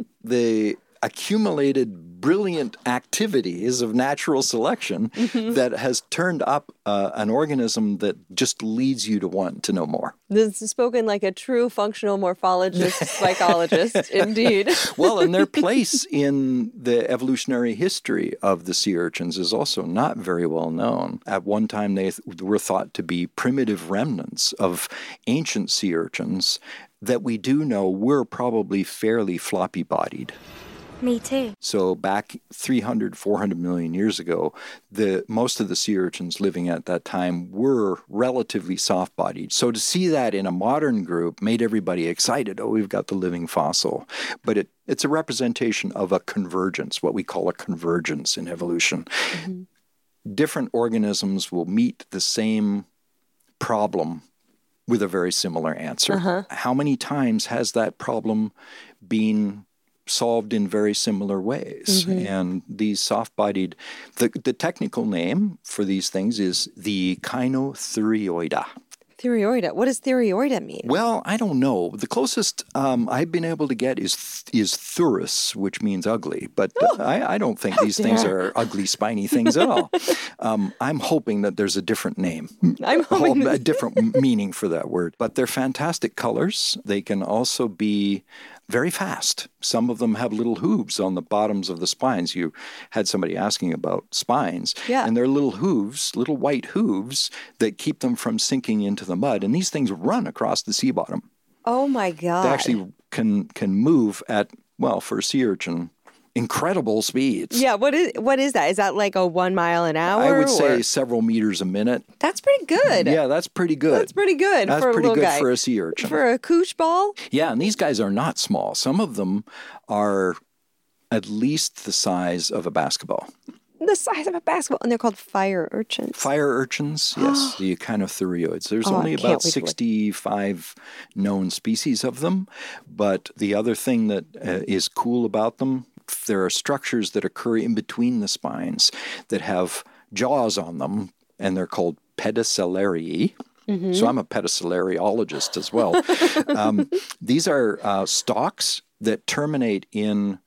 the accumulated brilliant activities of natural selection mm-hmm. that has turned up uh, an organism that just leads you to want to know more. This is spoken like a true functional morphologist, psychologist, indeed. Well, and their place in the evolutionary history of the sea urchins is also not very well known. At one time, they th- were thought to be primitive remnants of ancient sea urchins that we do know were probably fairly floppy-bodied. Me too. So back three hundred, four hundred million years ago, the most of the sea urchins living at that time were relatively soft-bodied. So to see that in a modern group made everybody excited. Oh, we've got the living fossil. But it, it's a representation of a convergence, what we call a convergence in evolution. Mm-hmm. Different organisms will meet the same problem with a very similar answer. Uh-huh. How many times has that problem been solved in very similar ways? Mm-hmm. And these soft-bodied, the, the technical name for these things is the Cainothurioida. Thurioida. What does Thurioida mean? Well, I don't know. The closest um, I've been able to get is is Thurus, which means ugly. But oh, I, I don't think these dare. things are ugly, spiny things at all. um, I'm hoping that there's a different name. I'm hoping a different meaning for that word. But they're fantastic colors. They can also be very fast. Some of them have little hooves on the bottoms of the spines. You had somebody asking about spines. Yeah. And they're little hooves, little white hooves that keep them from sinking into the mud. And these things run across the sea bottom. Oh, my God. They actually can can move at, well, for a sea urchin, incredible speeds. Yeah, what is what is that? Is that like a one mile an hour? I would say or? several meters a minute. That's pretty good. Yeah, that's pretty good. That's pretty good that's for a pretty little good guy. for a sea urchin. For a koosh ball? Yeah, and these guys are not small. Some of them are at least the size of a basketball. The size of a basketball. And they're called fire urchins. Fire urchins, yes, the Cainothurioids. There's oh, only about sixty-five known species of them. But the other thing that uh, is cool about them, there are structures that occur in between the spines that have jaws on them, and they're called pedicellariae. Mm-hmm. So I'm a pedicellariologist as well. um, these are uh, stalks that terminate in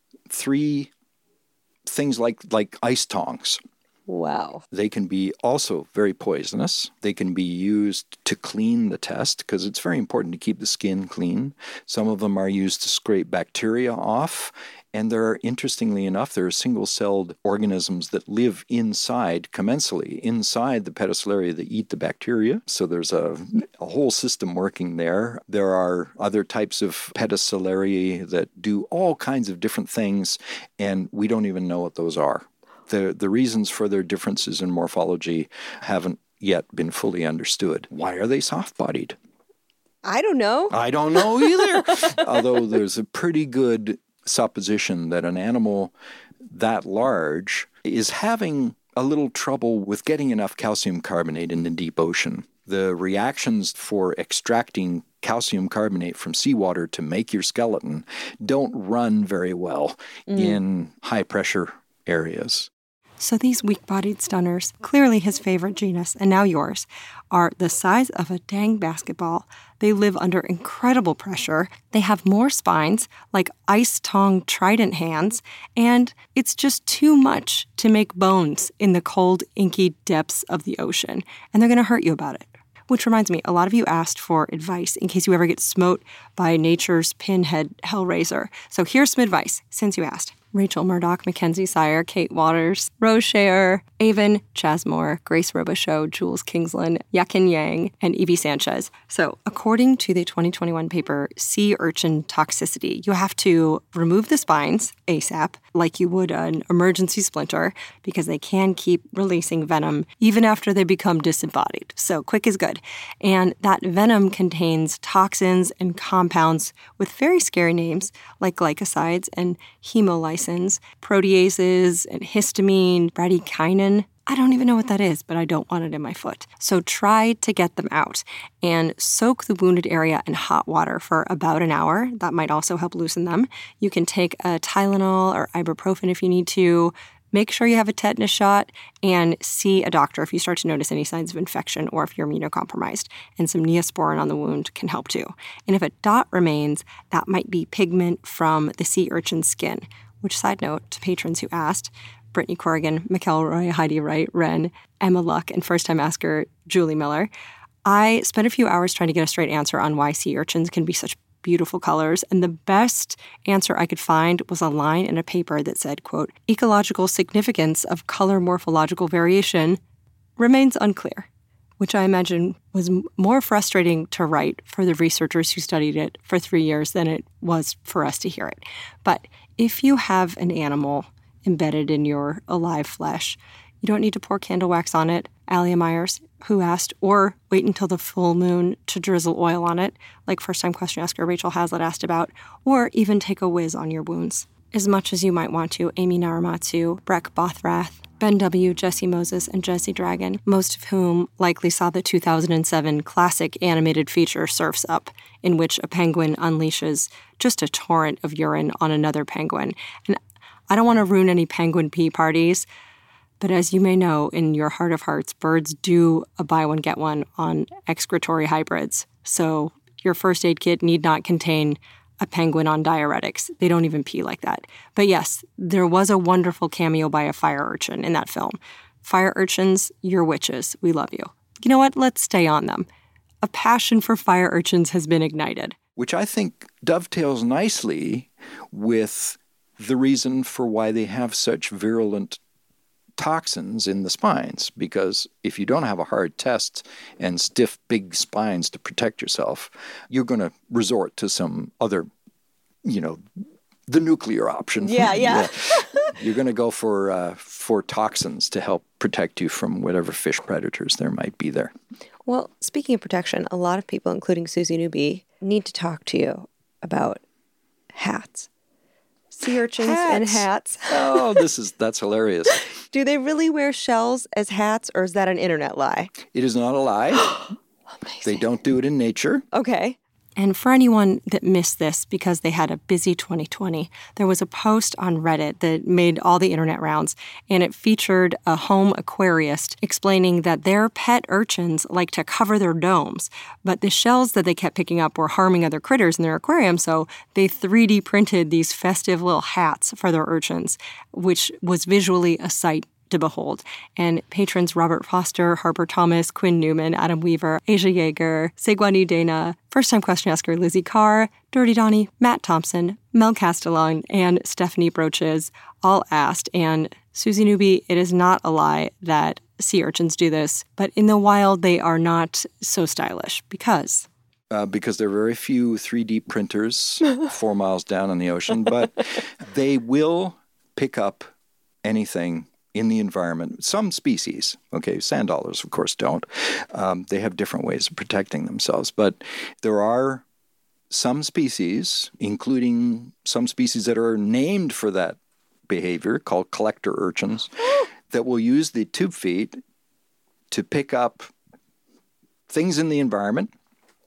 three things like, like ice tongs. Wow. They can be also very poisonous. They can be used to clean the test because it's very important to keep the skin clean. Some of them are used to scrape bacteria off. And there are, interestingly enough, there are single-celled organisms that live inside, commensally, inside the Pedicellaria that eat the bacteria. So there's a, a whole system working there. There are other types of Pedicellariae that do all kinds of different things, and we don't even know what those are. The, the reasons for their differences in morphology haven't yet been fully understood. Why are they soft-bodied? I don't know. I don't know either. Although there's a pretty good supposition that an animal that large is having a little trouble with getting enough calcium carbonate in the deep ocean. The reactions for extracting calcium carbonate from seawater to make your skeleton don't run very well mm. in high-pressure areas. So these weak-bodied stunners, clearly his favorite genus, and now yours, are the size of a dang basketball. They live under incredible pressure. They have more spines, like ice-tong trident hands, and it's just too much to make bones in the cold, inky depths of the ocean, and they're going to hurt you about it. Which reminds me, a lot of you asked for advice in case you ever get smote by nature's pinhead hellraiser. So here's some advice, since you asked. Rachel Murdoch, Mackenzie Sire, Kate Waters, Rose Scherer, Avon, Chas Moore, Grace Robichaux, Jules Kingsland, Yakin Yang, and Evie Sanchez. So according to the twenty twenty-one paper Sea Urchin Toxicity, you have to remove the spines ASAP, like you would an emergency splinter, because they can keep releasing venom even after they become disembodied. So quick is good. And that venom contains toxins and compounds with very scary names like glycosides and hemolysis. lysins, proteases, and histamine, bradykinin. I don't even know what that is, but I don't want it in my foot. So try to get them out and soak the wounded area in hot water for about an hour. That might also help loosen them. You can take a Tylenol or ibuprofen if you need to. Make sure you have a tetanus shot and see a doctor if you start to notice any signs of infection or if you're immunocompromised. And some Neosporin on the wound can help too. And if a dot remains, that might be pigment from the sea urchin's skin, which, side note, to patrons who asked, Brittany Corrigan, McElroy, Heidi Wright, Wren, Emma Luck, and first-time asker Julie Miller, I spent a few hours trying to get a straight answer on why sea urchins can be such beautiful colors, and the best answer I could find was a line in a paper that said, quote, ecological significance of color morphological variation remains unclear, which I imagine was more frustrating to write for the researchers who studied it for three years than it was for us to hear it. But if you have an animal embedded in your alive flesh, you don't need to pour candle wax on it, Alia Myers, who asked, or wait until the full moon to drizzle oil on it, like first-time question asker Rachel Hazlitt asked about, or even take a whiz on your wounds. As much as you might want to, Amy Naramatsu, Breck Bothrath, Ben W., Jesse Moses, and Jesse Dragon, most of whom likely saw the two thousand seven classic animated feature Surf's Up, in which a penguin unleashes just a torrent of urine on another penguin. And I don't want to ruin any penguin pee parties, but as you may know, in your heart of hearts, birds do a buy one, get one on excretory hybrids. So your first aid kit need not contain a penguin on diuretics. They don't even pee like that. But yes, there was a wonderful cameo by a fire urchin in that film. Fire urchins, you're witches. We love you. You know what? Let's stay on them. A passion for fire urchins has been ignited. Which I think dovetails nicely with the reason for why they have such virulent toxins in the spines, because if you don't have a hard test and stiff, big spines to protect yourself, you're going to resort to some other, you know, the nuclear option. Yeah, yeah. yeah. You're going to go for uh, for toxins to help protect you from whatever fish predators there might be there. Well, speaking of protection, a lot of people, including Susie Newby, need to talk to you about hats. Sea urchins hats. and hats. Oh, this is that's hilarious. Do they really wear shells as hats, or is that an internet lie? It is not a lie. They don't do it in nature. Okay. And for anyone that missed this because they had a busy twenty twenty, there was a post on Reddit that made all the internet rounds, and it featured a home aquarist explaining that their pet urchins like to cover their domes, but the shells that they kept picking up were harming other critters in their aquarium, so they three D printed these festive little hats for their urchins, which was visually a sight to behold. And patrons Robert Foster, Harper Thomas, Quinn Newman, Adam Weaver, Asia Yeager, Segwani Dana, first-time question asker Lizzie Carr, Dirty Donnie, Matt Thompson, Mel Castellon, and Stephanie Broaches all asked. And Susie Newby, it is not a lie that sea urchins do this, but in the wild they are not so stylish because... Uh, because there are very few three D printers four miles down in the ocean, but they will pick up anything in the environment. Some species, okay, sand dollars, of course, don't. Um, they have different ways of protecting themselves. But there are some species, including some species that are named for that behavior, called collector urchins, that will use the tube feet to pick up things in the environment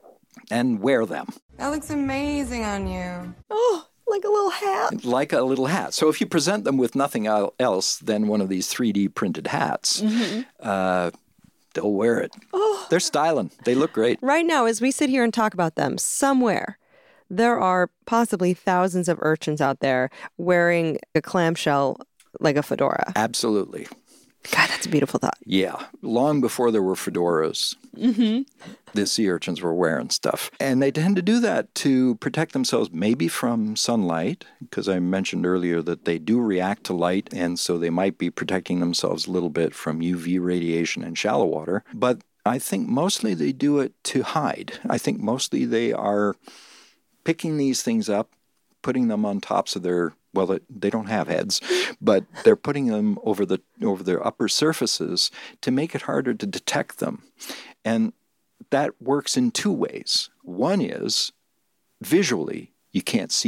and wear them. That looks amazing on you. Oh, like a little hat. Like a little hat. So if you present them with nothing else than one of these three D printed hats, mm-hmm. uh, they'll wear it. Oh. They're styling. They look great. Right now, as we sit here and talk about them, somewhere there are possibly thousands of urchins out there wearing a clamshell like a fedora. Absolutely. God, that's a beautiful thought. Yeah. Long before there were fedoras, mm-hmm. the sea urchins were wearing stuff. And they tend to do that to protect themselves maybe from sunlight, because I mentioned earlier that they do react to light, and so they might be protecting themselves a little bit from U V radiation in shallow water. But I think mostly they do it to hide. I think mostly they are picking these things up, putting them on tops of their... Well, they don't have heads, but they're putting them over the over their upper surfaces to make it harder to detect them. And that works in two ways. One is visually, you can't see them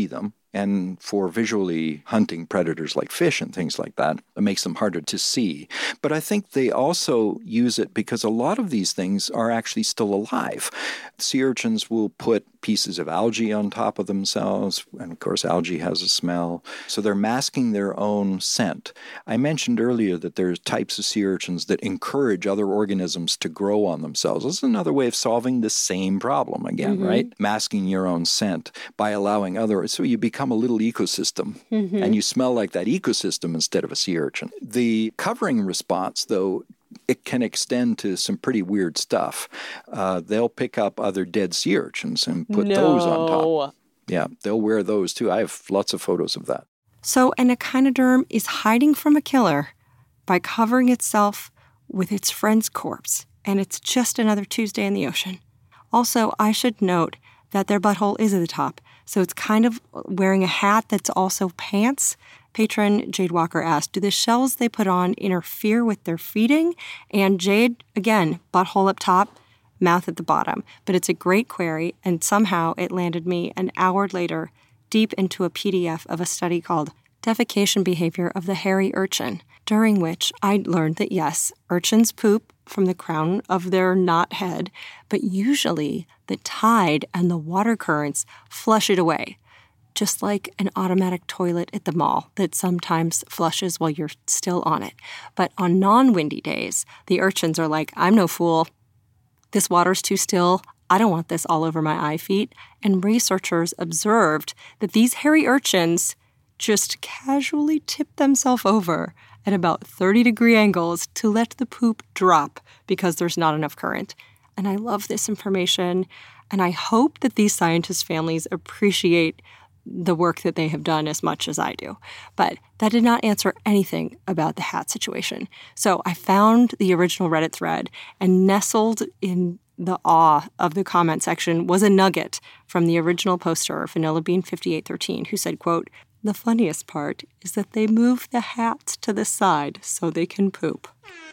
And for visually hunting predators like fish and things like that, it makes them harder to see. But I think they also use it because a lot of these things are actually still alive. Sea urchins will put pieces of algae on top of themselves, and of course algae has a smell, so they're masking their own scent. I mentioned earlier that there's types of sea urchins that encourage other organisms to grow on themselves. This is another way of solving the same problem again, mm-hmm. right? Masking your own scent by allowing other, so you become a little ecosystem, mm-hmm. and you smell like that ecosystem instead of a sea urchin. The covering response, though, it can extend to some pretty weird stuff. Uh, they'll pick up other dead sea urchins and put no. those on top. Yeah, they'll wear those too. I have lots of photos of that. So an echinoderm is hiding from a killer by covering itself with its friend's corpse, and it's just another Tuesday in the ocean. Also, I should note that their butthole is at the top, so it's kind of wearing a hat that's also pants. Patron Jade Walker asked, do the shells they put on interfere with their feeding? And Jade, again, butthole up top, mouth at the bottom. But it's a great query, and somehow it landed me an hour later deep into a P D F of a study called Defecation Behavior of the Hairy Urchin, during which I learned that yes, urchins poop from the crown of their knot head, but usually the tide and the water currents flush it away, just like an automatic toilet at the mall that sometimes flushes while you're still on it. But on non-windy days, the urchins are like, I'm no fool. This water's too still. I don't want this all over my eye feet. And researchers observed that these hairy urchins just casually tip themselves over at about thirty degree angles to let the poop drop because there's not enough current. And I love this information, and I hope that these scientists' families appreciate the work that they have done as much as I do. But that did not answer anything about the hat situation. So I found the original Reddit thread, and nestled in the awe of the comment section was a nugget from the original poster, Vanilla Bean fifty-eight thirteen, who said, quote, the funniest part is that they move the hats to the side so they can poop.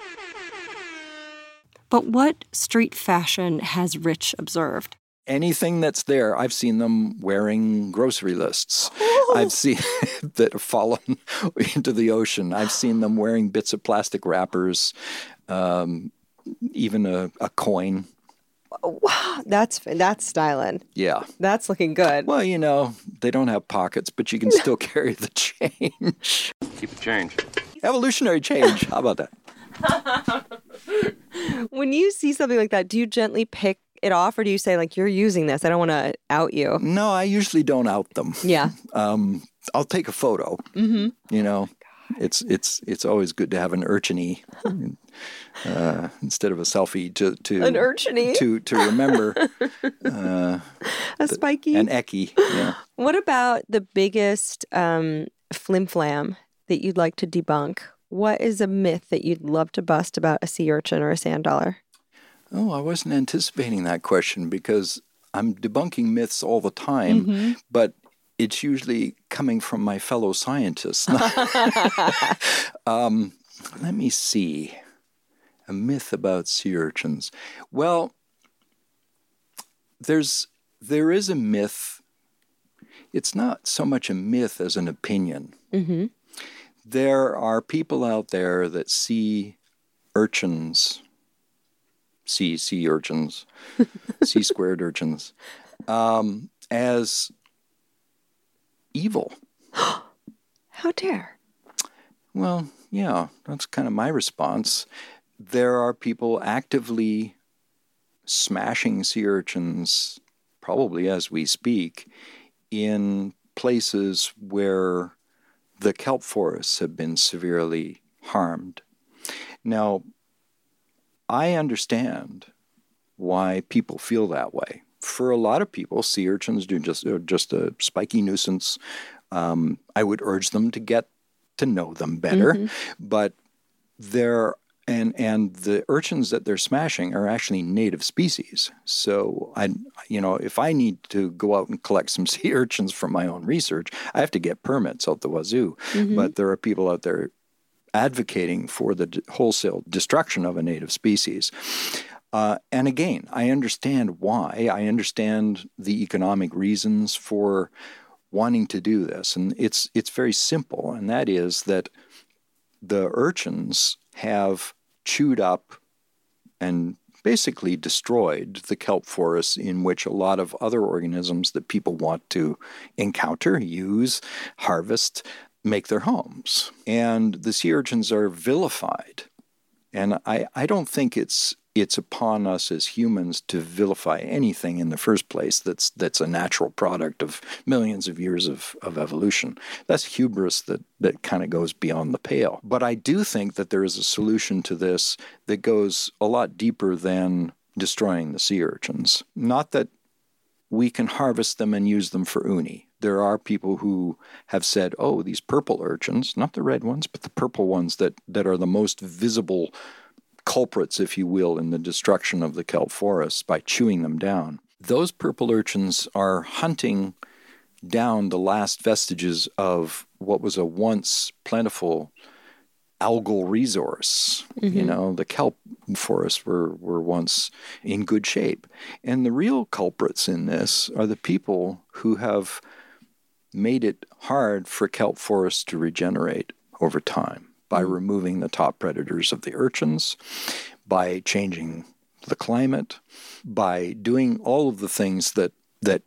But what street fashion has Rich observed? Anything that's there, I've seen them wearing grocery lists. Oh. I've seen that have fallen into the ocean. I've seen them wearing bits of plastic wrappers, um, even a, a coin. Wow, that's that's styling. Yeah. That's looking good. Well, you know, they don't have pockets, but you can still carry the change. Keep the change. Evolutionary change. How about that? When you see something like that, do you gently pick it off, or do you say, like, you're using this, I don't want to out you? No, I usually don't out them. Yeah. Um, I'll take a photo. Mm-hmm. You know, it's it's it's always good to have an urchiny uh, instead of a selfie to to an urchiny to to remember uh, a spiky an eckie. Yeah. What about the biggest um, flim-flam that you'd like to debunk? What is a myth that you'd love to bust about a sea urchin or a sand dollar? Oh, I wasn't anticipating that question because I'm debunking myths all the time, mm-hmm. but it's usually coming from my fellow scientists. um, let me see. A myth about sea urchins. Well, there's there is a myth. It's not so much a myth as an opinion. Mm-hmm. There are people out there that see urchins, see sea urchins, sea squared urchins, um, as evil. How dare? Well, yeah, that's kind of my response. There are people actively smashing sea urchins, probably as we speak, in places where the kelp forests have been severely harmed. Now, I understand why people feel that way. For a lot of people, sea urchins do just are just a spiky nuisance. Um, I would urge them to get to know them better, mm-hmm. but they're and and the urchins that they're smashing are actually native species. So I, you know, if I need to go out and collect some sea urchins for my own research, I have to get permits out the wazoo. Mm-hmm. But there are people out there advocating for the d- wholesale destruction of a native species. Uh, and again, I understand why. I understand the economic reasons for wanting to do this. And it's it's very simple, and that is that the urchins have chewed up and basically destroyed the kelp forests in which a lot of other organisms that people want to encounter, use, harvest, make their homes. And the sea urchins are vilified. And I, I don't think it's it's upon us as humans to vilify anything in the first place that's that's a natural product of millions of years of, of evolution. That's hubris that, that kind of goes beyond the pale. But I do think that there is a solution to this that goes a lot deeper than destroying the sea urchins. Not that we can harvest them and use them for uni. There are people who have said, oh, these purple urchins, not the red ones, but the purple ones that, that are the most visible culprits, if you will, in the destruction of the kelp forests by chewing them down. Those purple urchins are hunting down the last vestiges of what was a once plentiful algal resource. Mm-hmm. You know, the kelp forests were, were once in good shape. And the real culprits in this are the people who have made it hard for kelp forests to regenerate over time by removing the top predators of the urchins, by changing the climate, by doing all of the things that that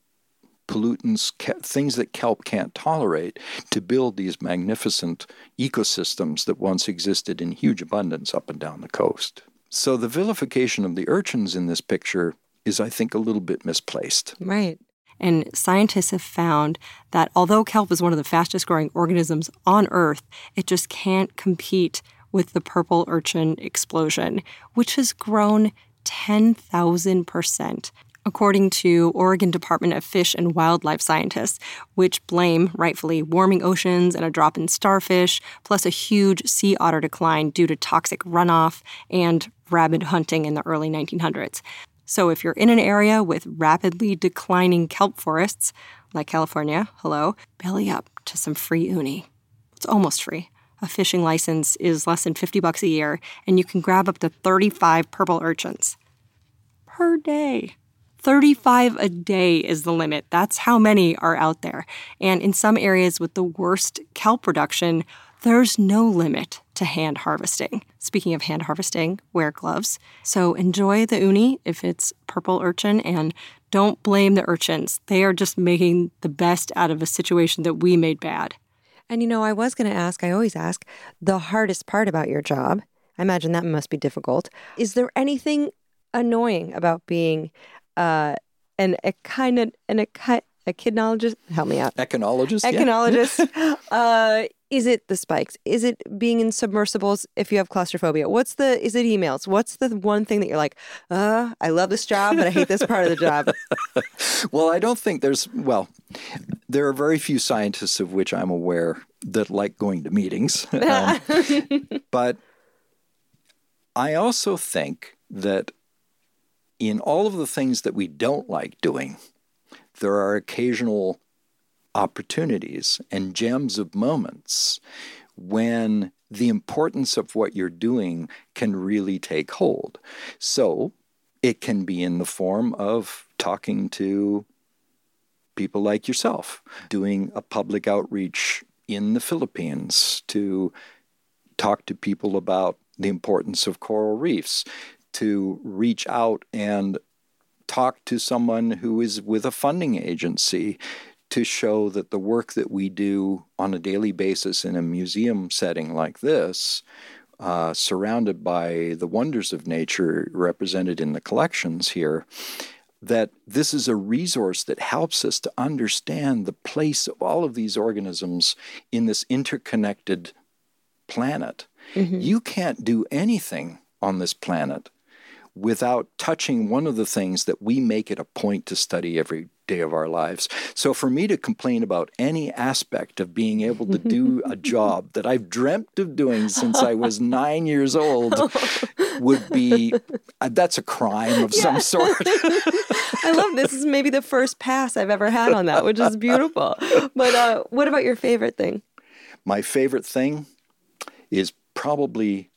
pollutants, things that kelp can't tolerate, to build these magnificent ecosystems that once existed in huge abundance up and down the coast. So the vilification of the urchins in this picture is, I think, a little bit misplaced. Right. And scientists have found that although kelp is one of the fastest growing organisms on Earth, it just can't compete with the purple urchin explosion, which has grown ten thousand percent, according to Oregon Department of Fish and Wildlife scientists, which blame, rightfully, warming oceans and a drop in starfish, plus a huge sea otter decline due to toxic runoff and rabid hunting in the early nineteen hundreds. So if you're in an area with rapidly declining kelp forests, like California, hello, belly up to some free uni. It's almost free. A fishing license is less than fifty bucks a year, and you can grab up to thirty-five purple urchins per day. thirty-five a day is the limit. That's how many are out there. And in some areas with the worst kelp production, there's no limit to hand harvesting. Speaking of hand harvesting, wear gloves. So enjoy the uni if it's purple urchin, and don't blame the urchins. They are just making the best out of a situation that we made bad. And you know, I was going to ask, I always ask, the hardest part about your job, I imagine that must be difficult. Is there anything annoying about being uh, an echino, an echi, echidologist? Help me out. Echinologist? Echinologist. Yeah. uh, is it the spikes? Is it being in submersibles if you have claustrophobia? What's the, is it emails? What's the one thing that you're like, uh, I love this job, but I hate this part of the job? Well, I don't think there's, well, there are very few scientists of which I'm aware that like going to meetings. Um, but I also think that in all of the things that we don't like doing, there are occasional opportunities and gems of moments when the importance of what you're doing can really take hold. So it can be in the form of talking to people like yourself, doing a public outreach in the Philippines to talk to people about the importance of coral reefs, to reach out and talk to someone who is with a funding agency to show that the work that we do on a daily basis in a museum setting like this, uh, surrounded by the wonders of nature represented in the collections here, that this is a resource that helps us to understand the place of all of these organisms in this interconnected planet. Mm-hmm. You can't do anything on this planet without touching one of the things that we make it a point to study every day of our lives. So for me to complain about any aspect of being able to do a job that I've dreamt of doing since I was nine years old would be, uh, that's a crime of yeah. some sort. I love this. This is maybe the first pass I've ever had on that, which is beautiful. But uh, what about your favorite thing? My favorite thing is probably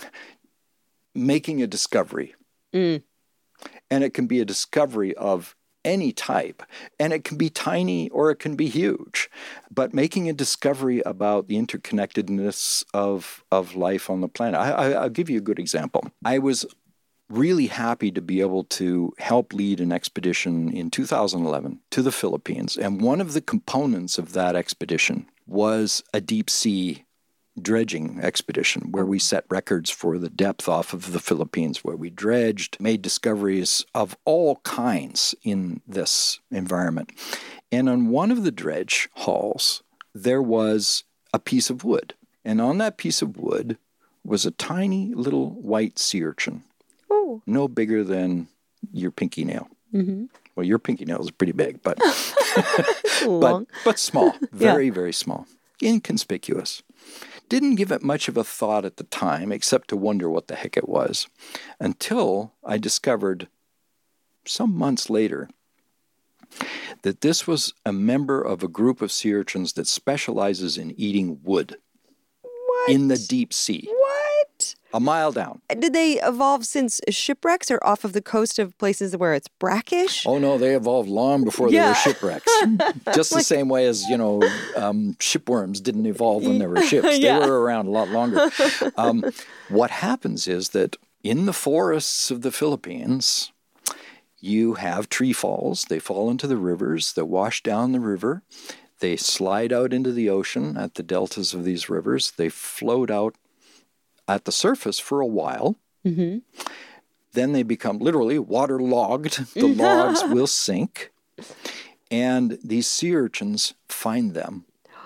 making a discovery. Mm. And it can be a discovery of any type. And it can be tiny or it can be huge. But making a discovery about the interconnectedness of, of life on the planet. I, I, I'll give you a good example. I was really happy to be able to help lead an expedition in two thousand eleven to the Philippines. And one of the components of that expedition was a deep sea dredging expedition where we set records for the depth off of the Philippines, where we dredged, made discoveries of all kinds in this environment. And on one of the dredge hauls, there was a piece of wood. And on that piece of wood was a tiny little white sea urchin. Oh. No bigger than your pinky nail. Mm-hmm. Well, your pinky nail is pretty big, but but, but small. Very, yeah. very small. Inconspicuous. Didn't give it much of a thought at the time, except to wonder what the heck it was, until I discovered some months later that this was a member of a group of sea urchins that specializes in eating wood. What? In the deep sea. What? A mile down. Did they evolve since shipwrecks or off of the coast of places where it's brackish? Oh, no, they evolved long before yeah. there were shipwrecks. Just the like, same way as, you know, um, shipworms didn't evolve when there were ships. yeah. They were around a lot longer. Um, what happens is that in the forests of the Philippines, you have tree falls. They fall into the rivers. They wash down the river. They slide out into the ocean at the deltas of these rivers. They float out at the surface for a while. Mm-hmm. Then they become literally waterlogged. The logs will sink. And these sea urchins find them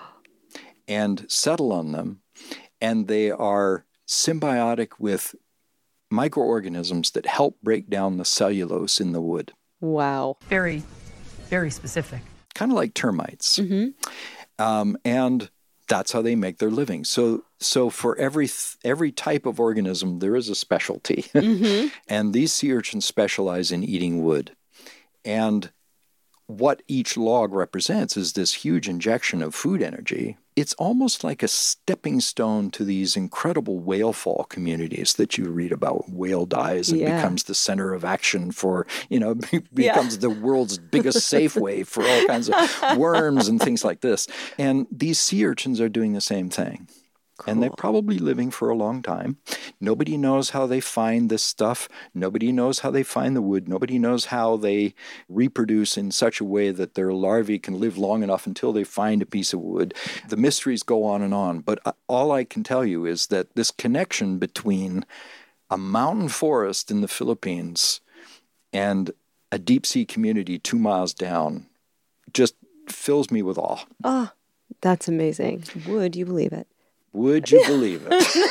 and settle on them. And they are symbiotic with microorganisms that help break down the cellulose in the wood. Wow. Very, very specific. Kind of like termites. Mm-hmm. Um, and that's how they make their living. So so for every th- every type of organism, there is a specialty. Mm-hmm. And these sea urchins specialize in eating wood. And what each log represents is this huge injection of food energy. It's almost like a stepping stone to these incredible whale fall communities that you read about. Whale dies and yeah. becomes the center of action for, you know, becomes yeah. the world's biggest Safeway for all kinds of worms and things like this. And these sea urchins are doing the same thing. Cool. And they're probably living for a long time. Nobody knows how they find this stuff. Nobody knows how they find the wood. Nobody knows how they reproduce in such a way that their larvae can live long enough until they find a piece of wood. The mysteries go on and on. But all I can tell you is that this connection between a mountain forest in the Philippines and a deep sea community two miles down just fills me with awe. Oh, that's amazing. Would you believe it? Would you believe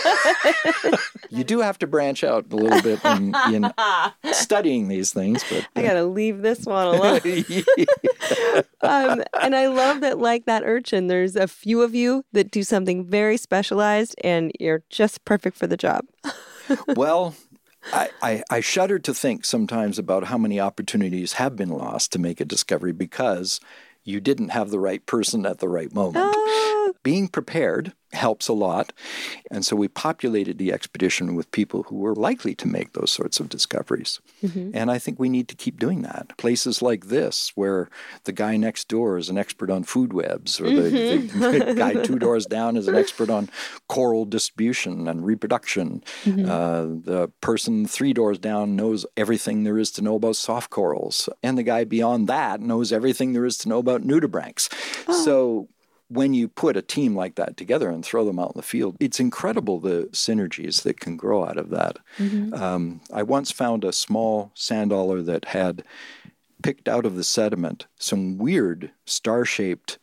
it? You do have to branch out a little bit in, in studying these things. But uh, I got to leave this one alone. yeah. um, and I love that, like that urchin, there's a few of you that do something very specialized, and you're just perfect for the job. Well, I, I, I shudder to think sometimes about how many opportunities have been lost to make a discovery because you didn't have the right person at the right moment. Oh. Being prepared helps a lot. And so we populated the expedition with people who were likely to make those sorts of discoveries. Mm-hmm. And I think we need to keep doing that. Places like this, where the guy next door is an expert on food webs, or mm-hmm. the, the guy two doors down is an expert on coral distribution and reproduction. Mm-hmm. Uh, the person three doors down knows everything there is to know about soft corals. And the guy beyond that knows everything there is to know about nudibranchs. Oh. So when you put a team like that together and throw them out in the field, it's incredible the synergies that can grow out of that. Mm-hmm. Um, I once found a small sand dollar that had picked out of the sediment some weird star-shaped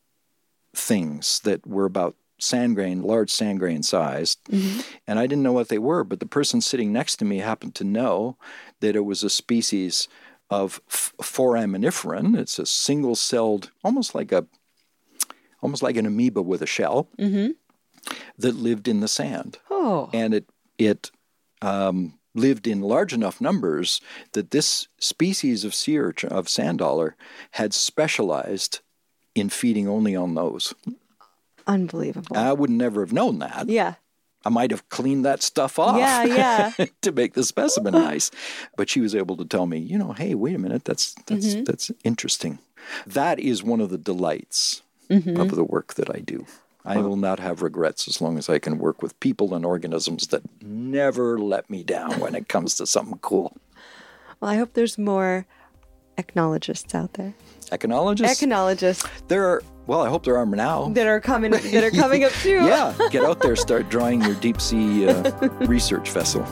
things that were about sand grain, large sand grain sized. Mm-hmm. And I didn't know what they were, but the person sitting next to me happened to know that it was a species of f- foraminiferan. It's a single-celled, almost like a almost like an amoeba with a shell, mm-hmm. that lived in the sand. Oh. And it it um, lived in large enough numbers that this species of sea urchin, of sand dollar, had specialized in feeding only on those. Unbelievable. I would never have known that. Yeah. I might have cleaned that stuff off Yeah, yeah. to make the specimen nice. But she was able to tell me, you know, hey, wait a minute, that's that's mm-hmm. that's interesting. That is one of the delights mm-hmm. of the work that I do. I will not have regrets as long as I can work with people and organisms that never let me down when it comes to something cool. Well, I hope there's more echnologists out there. Econologists? Econologists. There are, well, I hope there are now. That are coming that are coming up too. Yeah, get out there, start drawing your deep sea uh, research vessel.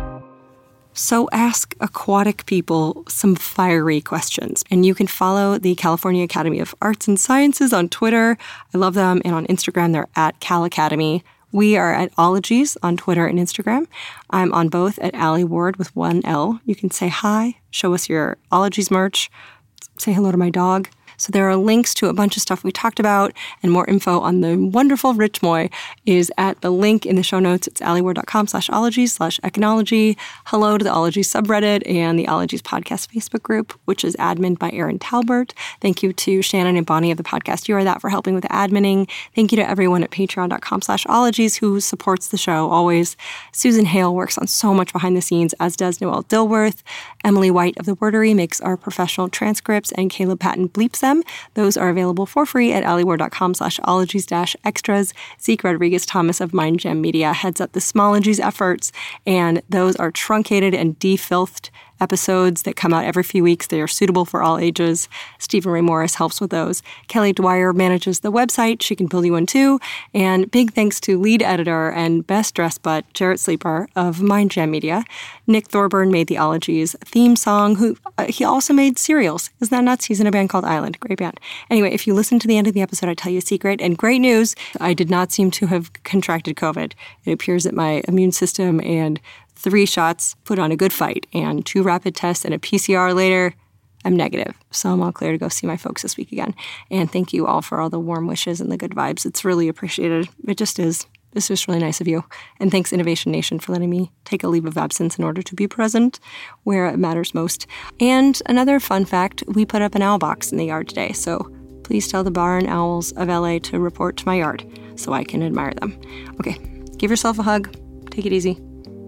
So ask aquatic people some fiery questions. And you can follow the California Academy of Arts and Sciences on Twitter. I love them. And on Instagram, they're at Cal Academy. We are at Ologies on Twitter and Instagram. I'm on both at Allie Ward with one L. You can say hi, show us your Ologies merch, say hello to my dog. So there are links to a bunch of stuff we talked about, and more info on the wonderful Rich Moy is at the link in the show notes. It's allieward.com slash ologies slash econology. Hello to the Ologies subreddit and the Ologies podcast Facebook group, which is adminned by Aaron Talbert. Thank you to Shannon and Bonnie of the podcast You Are That for helping with the adminning. Thank you to everyone at patreon.com slash ologies who supports the show always. Susan Hale works on so much behind the scenes, as does Noelle Dilworth. Emily White of The Wordery makes our professional transcripts, and Caleb Patton bleeps them. Those are available for free at allieward.com slash ologies dash extras. Zeke Rodriguez Thomas of Mind Jam Media heads up the Smologies efforts, and those are truncated and defilthed episodes that come out every few weeks. They are suitable for all ages. Stephen Ray Morris helps with those. Kelly Dwyer manages the website. She can build you one too. And big thanks to lead editor and best dressed butt Jarrett Sleeper of Mind Jam Media. Nick Thorburn made the Ologies theme song. Who uh, he also made Serials. Isn't that nuts? He's in a band called Island. Great band. Anyway, if you listen to the end of the episode, I tell you a secret. And great news, I did not seem to have contracted COVID. It appears that my immune system and three shots put on a good fight, and two rapid tests and a P C R later, I'm negative. So I'm all clear to go see my folks this week again. And thank you all for all the warm wishes and the good vibes. It's really appreciated. It just is. It's just really nice of you. And thanks, Innovation Nation, for letting me take a leave of absence in order to be present where it matters most. And another fun fact, we put up an owl box in the yard today. So please tell the barn owls of L A to report to my yard so I can admire them. Okay, give yourself a hug. Take it easy.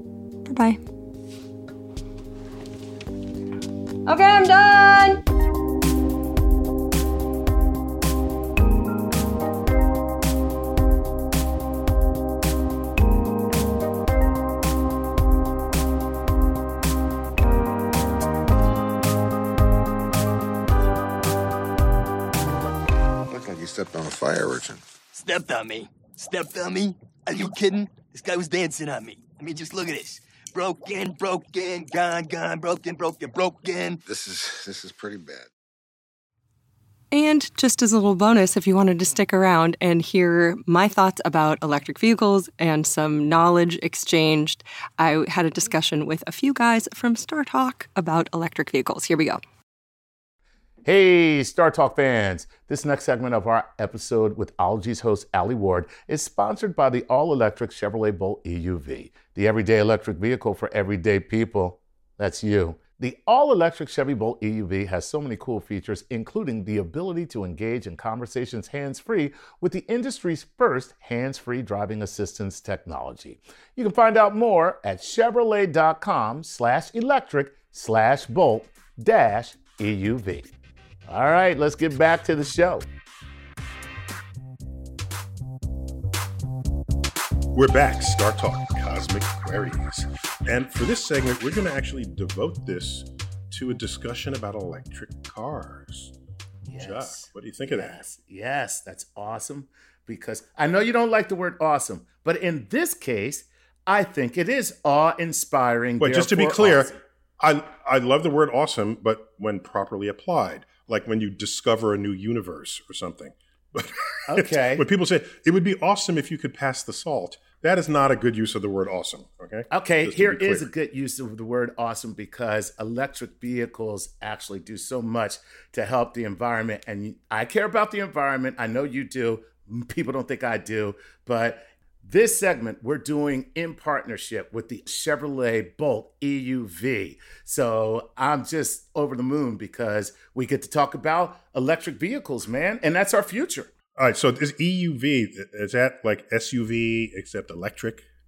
Bye. Okay, I'm done. Looks like you stepped on a fire urchin. Stepped on me? Stepped on me? Are you kidding? This guy was dancing on me. I mean, just look at this. Broken, broken, gone, gone, broken, broken, broken. This is this is pretty bad. And just as a little bonus, if you wanted to stick around and hear my thoughts about electric vehicles and some knowledge exchanged, I had a discussion with a few guys from Star Talk about electric vehicles. Here we go. Hey, Star Talk fans. This next segment of our episode with Ologies host Allie Ward is sponsored by the all-electric Chevrolet Bolt E U V, the everyday electric vehicle for everyday people. That's you. The all-electric Chevy Bolt E U V has so many cool features, including the ability to engage in conversations hands-free with the industry's first hands-free driving assistance technology. You can find out more at chevrolet.com slash electric slash bolt dash EUV. All right, let's get back to the show. We're back, Star Talk Cosmic Queries. And for this segment, we're going to actually devote this to a discussion about electric cars. Yes. Chuck, what do you think of yes. that? Yes, that's awesome. Because I know you don't like the word awesome, but in this case, I think it is awe-inspiring. But just to be clear, awesome. I I love the word awesome, but when properly applied, like when you discover a new universe or something. Okay. When people say, it would be awesome if you could pass the salt, that is not a good use of the word awesome, okay? Okay, here is a good use of the word awesome because electric vehicles actually do so much to help the environment. And I care about the environment. I know you do. People don't think I do. But this segment we're doing in partnership with the Chevrolet Bolt E U V. So I'm just over the moon because we get to talk about electric vehicles, man. And that's our future. All right, so this E U V, is that like S U V except electric?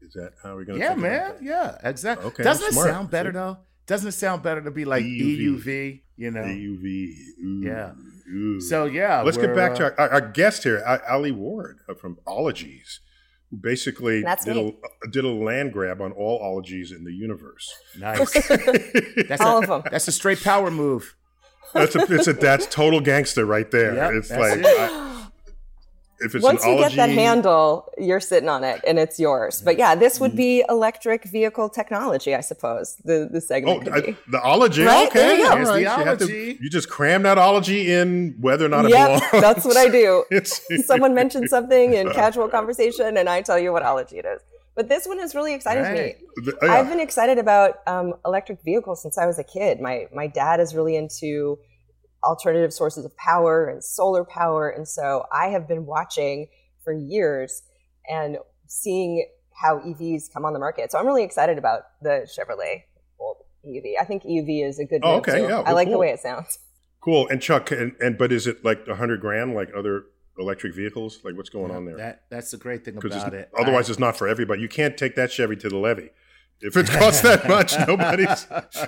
Is that how we're going to Yeah, think man. about that? Yeah, exactly. Okay, Doesn't smart. it sound better, See? though? Doesn't it sound better to be like E U V, you know? E U V. Ooh, Yeah. ooh. So, yeah. Let's get we're, back to uh, our, our guest here, Ali Ward uh, from Ologies, who basically That's did me. a, did a land grab on all ologies in the universe. Nice. That's All a, of them. That's a straight power move. That's a, it's a that's total gangster right there. Yep, it's that's like it. I, if it's Once an you ology, get that handle, you're sitting on it and it's yours. But yeah, this would be electric vehicle technology, I suppose. The the Oh, segment could I, be. the ology. Right? Okay, There you go. all right. Here's the You, have to- ology. you just cram that ology in, whether or not it Yep, belongs. that's what I do. It's, Someone mentions something in casual conversation and I tell you what ology it is. But this one is really exciting Right. to me. The- oh, yeah. I've been excited about um, electric vehicles since I was a kid. My my dad is really into alternative sources of power and solar power, and so I have been watching for years and seeing how E Vs come on the market. So I'm really excited about the Chevrolet Bolt E U V. I think E U V is a good Oh, move okay, too. yeah, I well, like the cool. way it sounds. Cool. And Chuck, and, and but is it like a hundred grand, like other electric vehicles? Like what's going on there? That That's the great thing 'Cause about it's- it. Otherwise, I- it's not for everybody. You can't take that Chevy to the levee. If it costs that much, nobody's.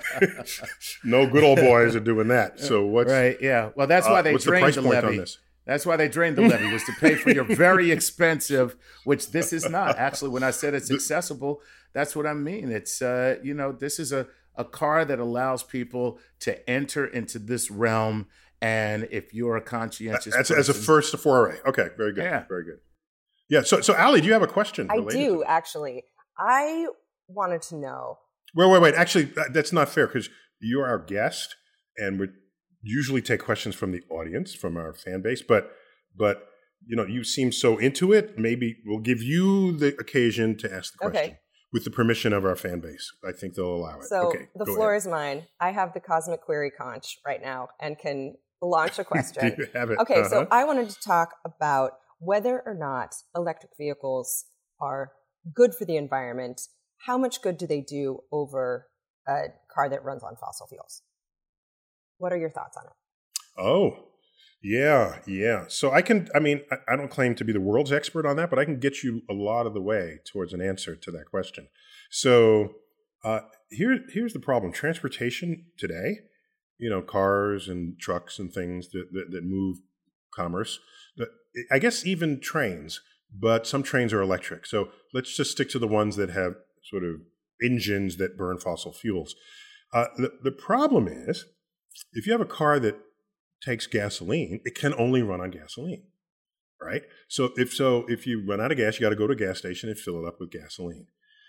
No good old boys are doing that. So what's Right, yeah. Well, that's uh, why they what's the drained price the, point on levy. this? That's why they drained the levy, was to pay for your very expensive, which this is not. Actually, when I said it's accessible, that's what I mean. It's, uh, you know, this is a, a car that allows people to enter into this realm. And if you're a conscientious As, person, as a first foray. Okay, very good. Yeah. Very good. Yeah. So, so Ali, do you have a question? I related to do that? actually. I wanted to know. Wait, wait, wait. Actually, that- that's not fair because you're our guest, and we usually take questions from the audience, from our fan base. But, but you know, you seem so into it. Maybe we'll give you the occasion to ask the question Okay. with the permission of our fan base. I think they'll allow it. So okay, the go floor ahead. is mine. I have the Cosmic Query conch right now and can launch a question. Do you have it? Okay, so Uh-huh. I wanted to talk about whether or not electric vehicles are good for the environment. How much good do they do over a car that runs on fossil fuels? What are your thoughts on it? Oh, yeah, yeah. So I can, I mean, I, I don't claim to be the world's expert on that, but I can get you a lot of the way towards an answer to that question. So uh, here, here's the problem. Transportation today, you know, cars and trucks and things that, that, that move commerce, the, I guess even trains, but some trains are electric. So let's just stick to the ones that have sort of engines that burn fossil fuels. Uh, the, the problem is, if you have a car that takes gasoline, it can only run on gasoline, right? So if so, if you run out of gas, you got to go to a gas station and fill it up with gasoline.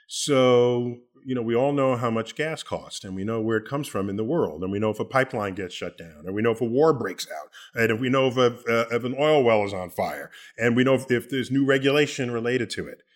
So, you know, we all know how much gas costs, and we know where it comes from in the world, and we know if a pipeline gets shut down, and we know if a war breaks out, and if we know if, a, uh, if an oil well is on fire, and we know if, if there's new regulation related to it.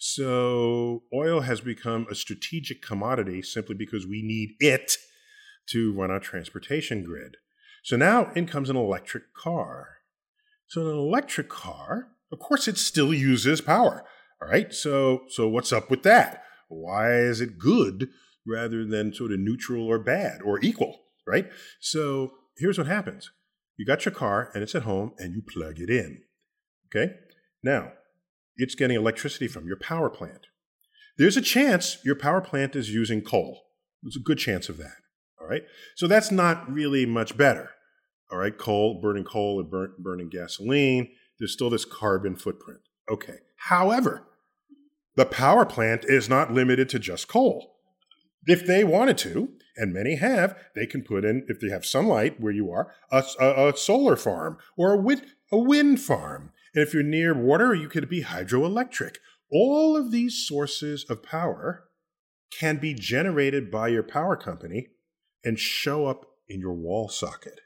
So oil has become a strategic commodity simply because we need it to run our transportation grid. So now in comes an electric car. So an electric car, of course, it still uses power. All right. So so what's up with that? Why is it good rather than sort of neutral or bad or equal? Right. So here's what happens. You got your car and it's at home and you plug it in. Okay. Now it's getting electricity from your power plant. There's a chance your power plant is using coal. There's a good chance of that. All right. So that's not really much better. All right. Coal, burning coal and burn, burning gasoline. There's still this carbon footprint. Okay. However, the power plant is not limited to just coal. If they wanted to, and many have, they can put in, if they have sunlight where you are, a, a, a solar farm or a wind, a wind farm. And if you're near water, you could be hydroelectric. All of these sources of power can be generated by your power company and show up in your wall socket.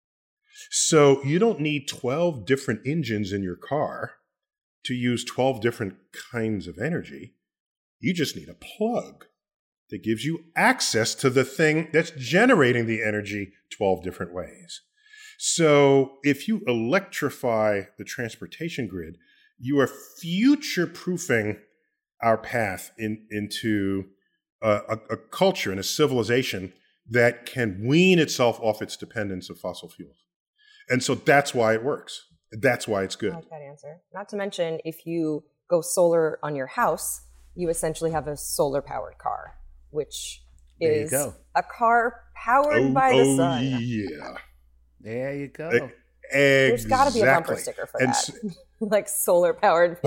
So you don't need twelve different engines in your car to use twelve different kinds of energy. You just need a plug that gives you access to the thing that's generating the energy twelve different ways. So if you electrify the transportation grid, you are future-proofing our path in, into a, a, a culture and a civilization that can wean itself off its dependence of fossil fuels. And so that's why it works. That's why it's good. I like that answer. Not to mention, if you go solar on your house, you essentially have a solar powered car, which There you is go. a car powered Oh, by the oh, sun. yeah. There you go. E- There's got to be a bumper exactly. sticker for And that. s- Like solar powered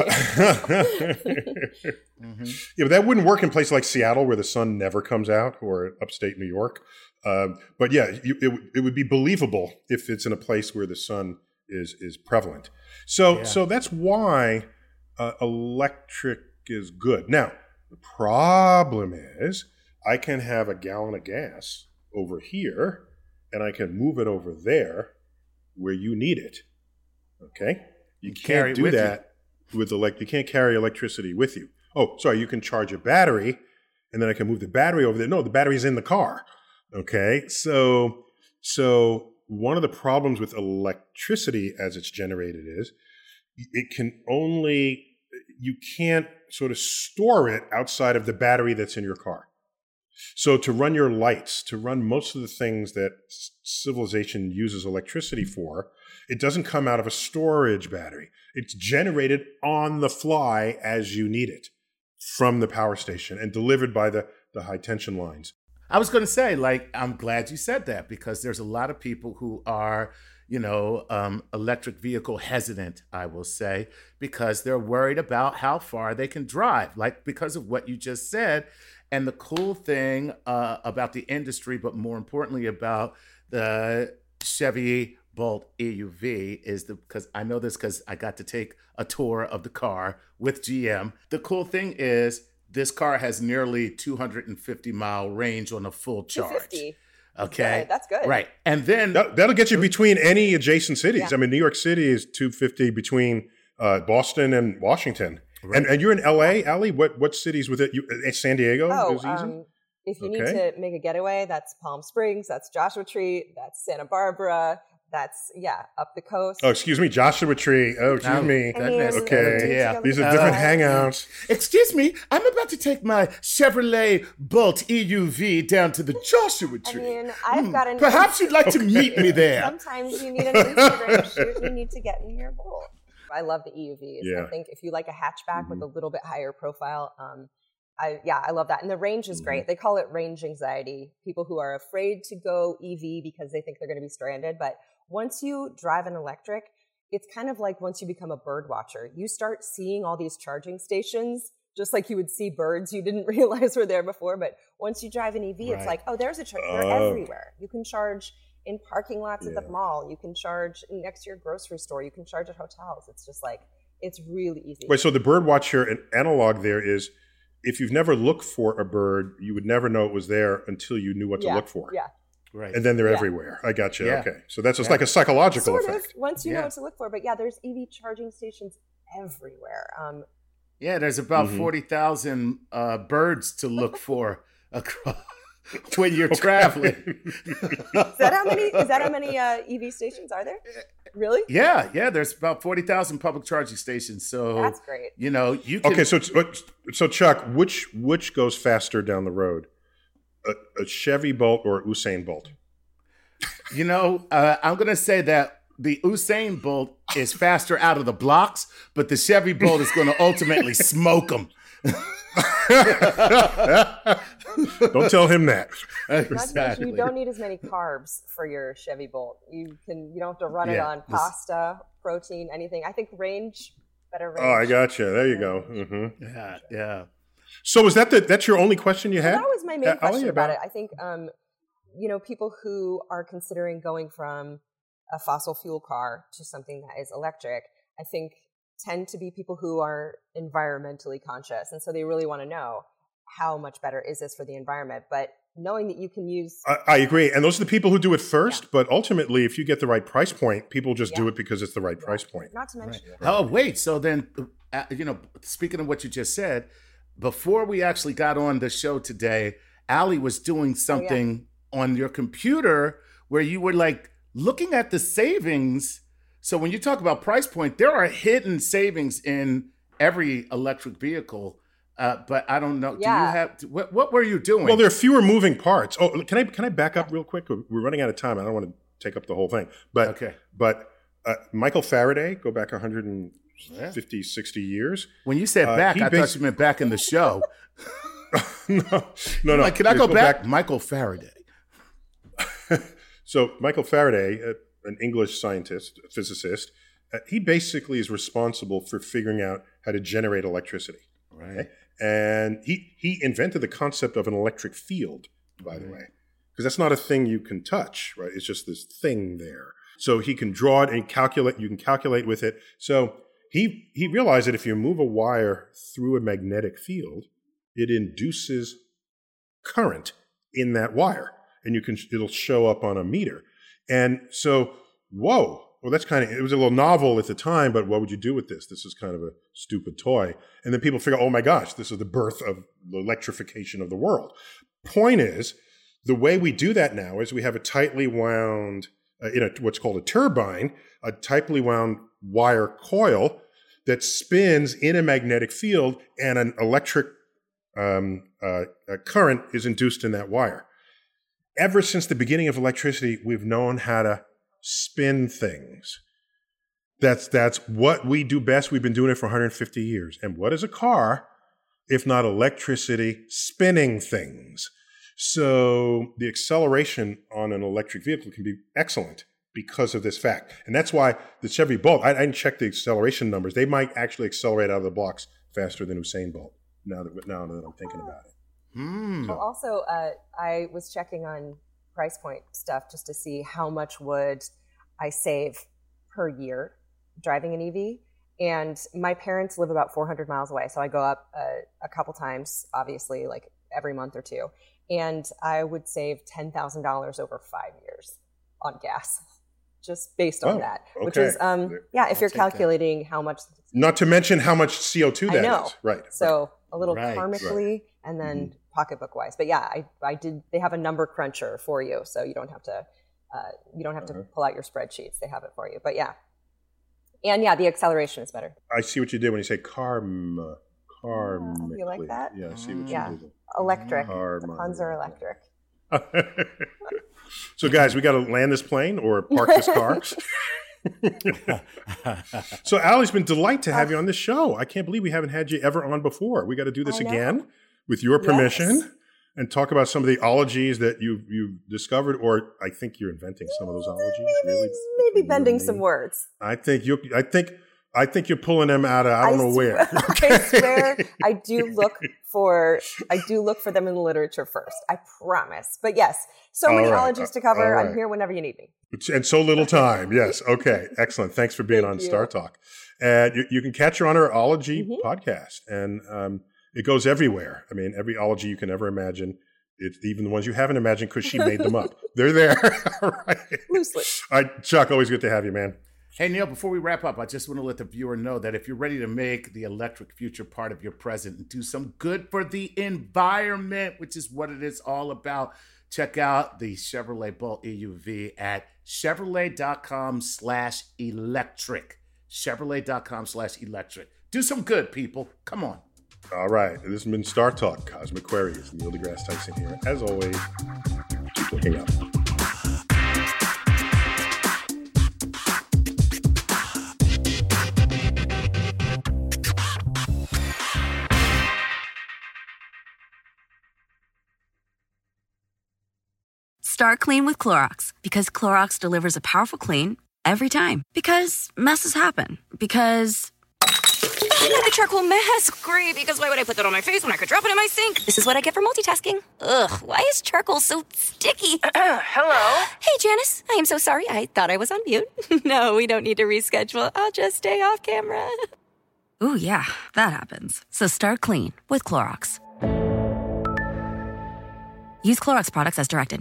Mm-hmm. Yeah, but that wouldn't work in places like Seattle where the sun never comes out, or upstate New York. Um, but yeah, you, it, would- it would be believable if it's in a place where the sun is is prevalent. So Yeah. so that's why uh, electric is good. Now the problem is I can have a gallon of gas over here, and I can move it over there where you need it. Okay, you Carry can't it do with you. that with elect. You can't carry electricity with you. Oh, sorry, you can charge a battery, and then I can move the battery over there. No, the battery's in the car. Okay, so so one of the problems with electricity as it's generated is it can only you can't sort of store it outside of the battery that's in your car. So to run your lights, to run most of the things that c- civilization uses electricity for, it doesn't come out of a storage battery. It's generated on the fly as you need it from the power station and delivered by the, the high tension lines. I was going to say, like, I'm glad you said that, because there's a lot of people who are, you know, um, electric vehicle hesitant, I will say, because they're worried about how far they can drive, like because of what you just said. And the cool thing uh, about the industry, but more importantly about the Chevy Bolt E U V is the, because I know this because I got to take a tour of the car with G M. The cool thing is this car has nearly two hundred fifty mile range on a full charge. two fifty. Okay. Good. That's good. Right. And then That, that'll get you between any adjacent cities. Yeah. I mean, New York City is two fifty between uh, Boston and Washington. Right. And, and you're in L A, Allie? What what cities with it? You, uh, San Diego Oh, is easy? um, if you need Okay. to make a getaway, that's Palm Springs, that's Joshua Tree, that's Santa Barbara, that's, yeah, up the coast. Oh, excuse me, Joshua Tree. Oh, excuse Oh, me. goodness. I mean, Okay. Yeah. These are different Uh, hangouts. Excuse me, I'm about to take my Chevrolet Bolt E U V down to the Joshua I Tree. mean, I've Hmm, got an... Perhaps you'd like to meet me there. Sometimes you need an Instagram shoot, you need to get in your Bolt. I love the E U Vs. Yeah. I think if you like a hatchback Mhm. with a little bit higher profile, um, I yeah, I love that. And the range is great. They call it range anxiety. People who are afraid to go E V because they think they're going to be stranded. But once you drive an electric, it's kind of like once you become a bird watcher. You start seeing all these charging stations, just like you would see birds you didn't realize were there before. But once you drive an E V, Right. it's like, oh, there's a charge. They're Oh. everywhere. You can charge in parking lots at Yeah. the mall. You can charge next to your grocery store. You can charge at hotels. It's just like, it's really easy. Wait, so the bird watcher an analog there is if you've never looked for a bird, you would never know it was there until you knew what yeah, to look for. Yeah. Right. And then they're Yeah. everywhere. I got you. Yeah. Okay. So that's just Yeah. like a psychological Sort effect. of, once you know Yeah. what to look for. But yeah, there's E V charging stations everywhere. Um, Yeah, there's about Mhm. forty thousand uh, birds to look for across when you're traveling. is that how many? Is that how many uh, E V stations are there? Really? Yeah, yeah, there's about forty thousand public charging stations. So That's great. you know, you can Okay, so so Chuck, which which goes faster down the road, a, a Chevy Bolt or Usain Bolt? You know, uh, I'm going to say that the Usain Bolt is faster out of the blocks, but the Chevy Bolt is going to ultimately smoke them. Don't tell him that. Not to mention, Exactly. you don't need as many carbs for your Chevy Bolt. You can you don't have to run it Yeah, on this- pasta, protein, anything. I think range, better range. Oh, I got you. There you go. hmm Yeah, yeah. So is that the that's your only question you Well, had? that was my main Uh, Ellie, question about it. I think, um, you know, people who are considering going from a fossil fuel car to something that is electric, I think tend to be people who are environmentally conscious. And so they really want to know how much better is this for the environment. But knowing that you can use... I, I agree. And those are the people who do it first. Yeah. But ultimately, if you get the right price point, people just Yeah. do it because it's the right Yeah. price point. Not to mention... Right. Oh, wait. So then, uh, you know, speaking of what you just said, before we actually got on the show today, Allie was doing something oh, yeah. on your computer where you were like looking at the savings. So when you talk about price point, there are hidden savings in every electric vehicle. Uh, but I don't know. Yeah. Do you have what? What were you doing? Well, there are fewer moving parts. Oh, can I can I back up real quick? We're running out of time. I don't want to take up the whole thing. But okay. But uh, Michael Faraday, go back one hundred yeah. fifty, sixty years. When you said Uh, back, he I bas- thought you meant back in the show. no, no, no. Like, can I Let's go, back? Michael Faraday. So Michael Faraday, uh, an English scientist, physicist, uh, he basically is responsible for figuring out how to generate electricity. Right. Okay? And he, he invented the concept of an electric field, by the way, because that's not a thing you can touch, right? It's just this thing there. So he can draw it and calculate. You can calculate with it. So he he realized that if you move a wire through a magnetic field, it induces current in that wire, and you can it'll show up on a meter. And so, whoa. Well, that's kind of, it was a little novel at the time, but what would you do with this? This is kind of a stupid toy. And then people figure, oh my gosh, this is the birth of the electrification of the world. Point is, the way we do that now is we have a tightly wound, uh, in a, what's called a turbine, a tightly wound wire coil that spins in a magnetic field, and an electric um, uh, a current is induced in that wire. Ever since the beginning of electricity, we've known how to spin things. That's that's what we do best. We've been doing it for one hundred fifty years. And what is a car if not electricity spinning things? So the acceleration on an electric vehicle can be excellent because of this fact. And that's why the Chevy Bolt, I, I didn't check the acceleration numbers. They might actually accelerate out of the blocks faster than Usain Bolt, now that, now that I'm thinking about it. Hmm. Well, also, uh, I was checking on price point stuff just to see how much would I save per year driving an E V. And my parents live about four hundred miles away. So I go up uh, a couple times, obviously, like every month or two. And I would save ten thousand dollars over five years on gas, just based on Oh, that, which okay. is, um, yeah, if I'll you're take that. calculating how much. Not to mention how much C O two I that is. know. Right. So a little Right, karmically right. and then Mhm. pocketbook wise. But yeah, I, I did, they have a number cruncher for you. So you don't have to, uh, you don't have Uh-huh. to pull out your spreadsheets. They have it for you. But yeah. And yeah, the acceleration is better. I see what you did when you say karma. Karmically. You like that? Yeah, I see what Yeah. you did. Electric. The Karma. puns are electric. So, guys, we got to land this plane or park this car. So, Allie, it's been a delight to have you on this show. I can't believe we haven't had you ever on before. We got to do this I know. again with your permission Yes. and talk about some of the ologies that you you discovered, or I think you're inventing some of those ologies. Really, Maybe bending some words. I think you. I think. I think you're pulling them out of I don't know where. I swear I do look for I do look for them in the literature first. I promise. But yes, so All many right. ologies to cover. All I'm right. here whenever you need me. And so little time. Yes. Okay. Excellent. Thanks for being Thank on you. Star Talk. And you, you can catch her on her ology Mhm. podcast, and um, it goes everywhere. I mean, every ology you can ever imagine. It's even the ones you haven't imagined because she made them up. They're there. All right. Loosely. All right, Chuck. Always good to have you, man. Hey, Neil, before we wrap up, I just want to let the viewer know that if you're ready to make the electric future part of your present and do some good for the environment, which is what it is all about, check out the Chevrolet Bolt E U V at Chevrolet.com slash electric. Chevrolet.com slash electric. Do some good, people. Come on. All right. This has been Star Talk. Cosmic Queries. Neil deGrasse Tyson here. As always, keep looking up. Start clean with Clorox because Clorox delivers a powerful clean every time. Because messes happen. Because I got a charcoal mask. Great, because why would I put that on my face when I could drop it in my sink? This is what I get for multitasking. Ugh, why is charcoal so sticky? Hello? Hey, Janice. I am so sorry. I thought I was on mute. No, we don't need to reschedule. I'll just stay off camera. Ooh, yeah, that happens. So start clean with Clorox. Use Clorox products as directed.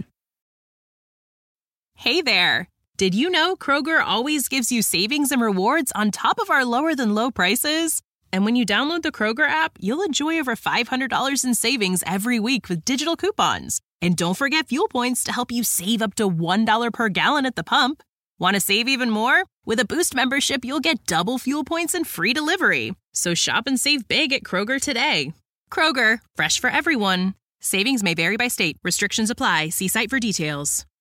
Hey there! Did you know Kroger always gives you savings and rewards on top of our lower-than-low prices? And when you download the Kroger app, you'll enjoy over five hundred dollars in savings every week with digital coupons. And don't forget fuel points to help you save up to one dollar per gallon at the pump. Want to save even more? With a Boost membership, you'll get double fuel points and free delivery. So shop and save big at Kroger today. Kroger, fresh for everyone. Savings may vary by state. Restrictions apply. See site for details.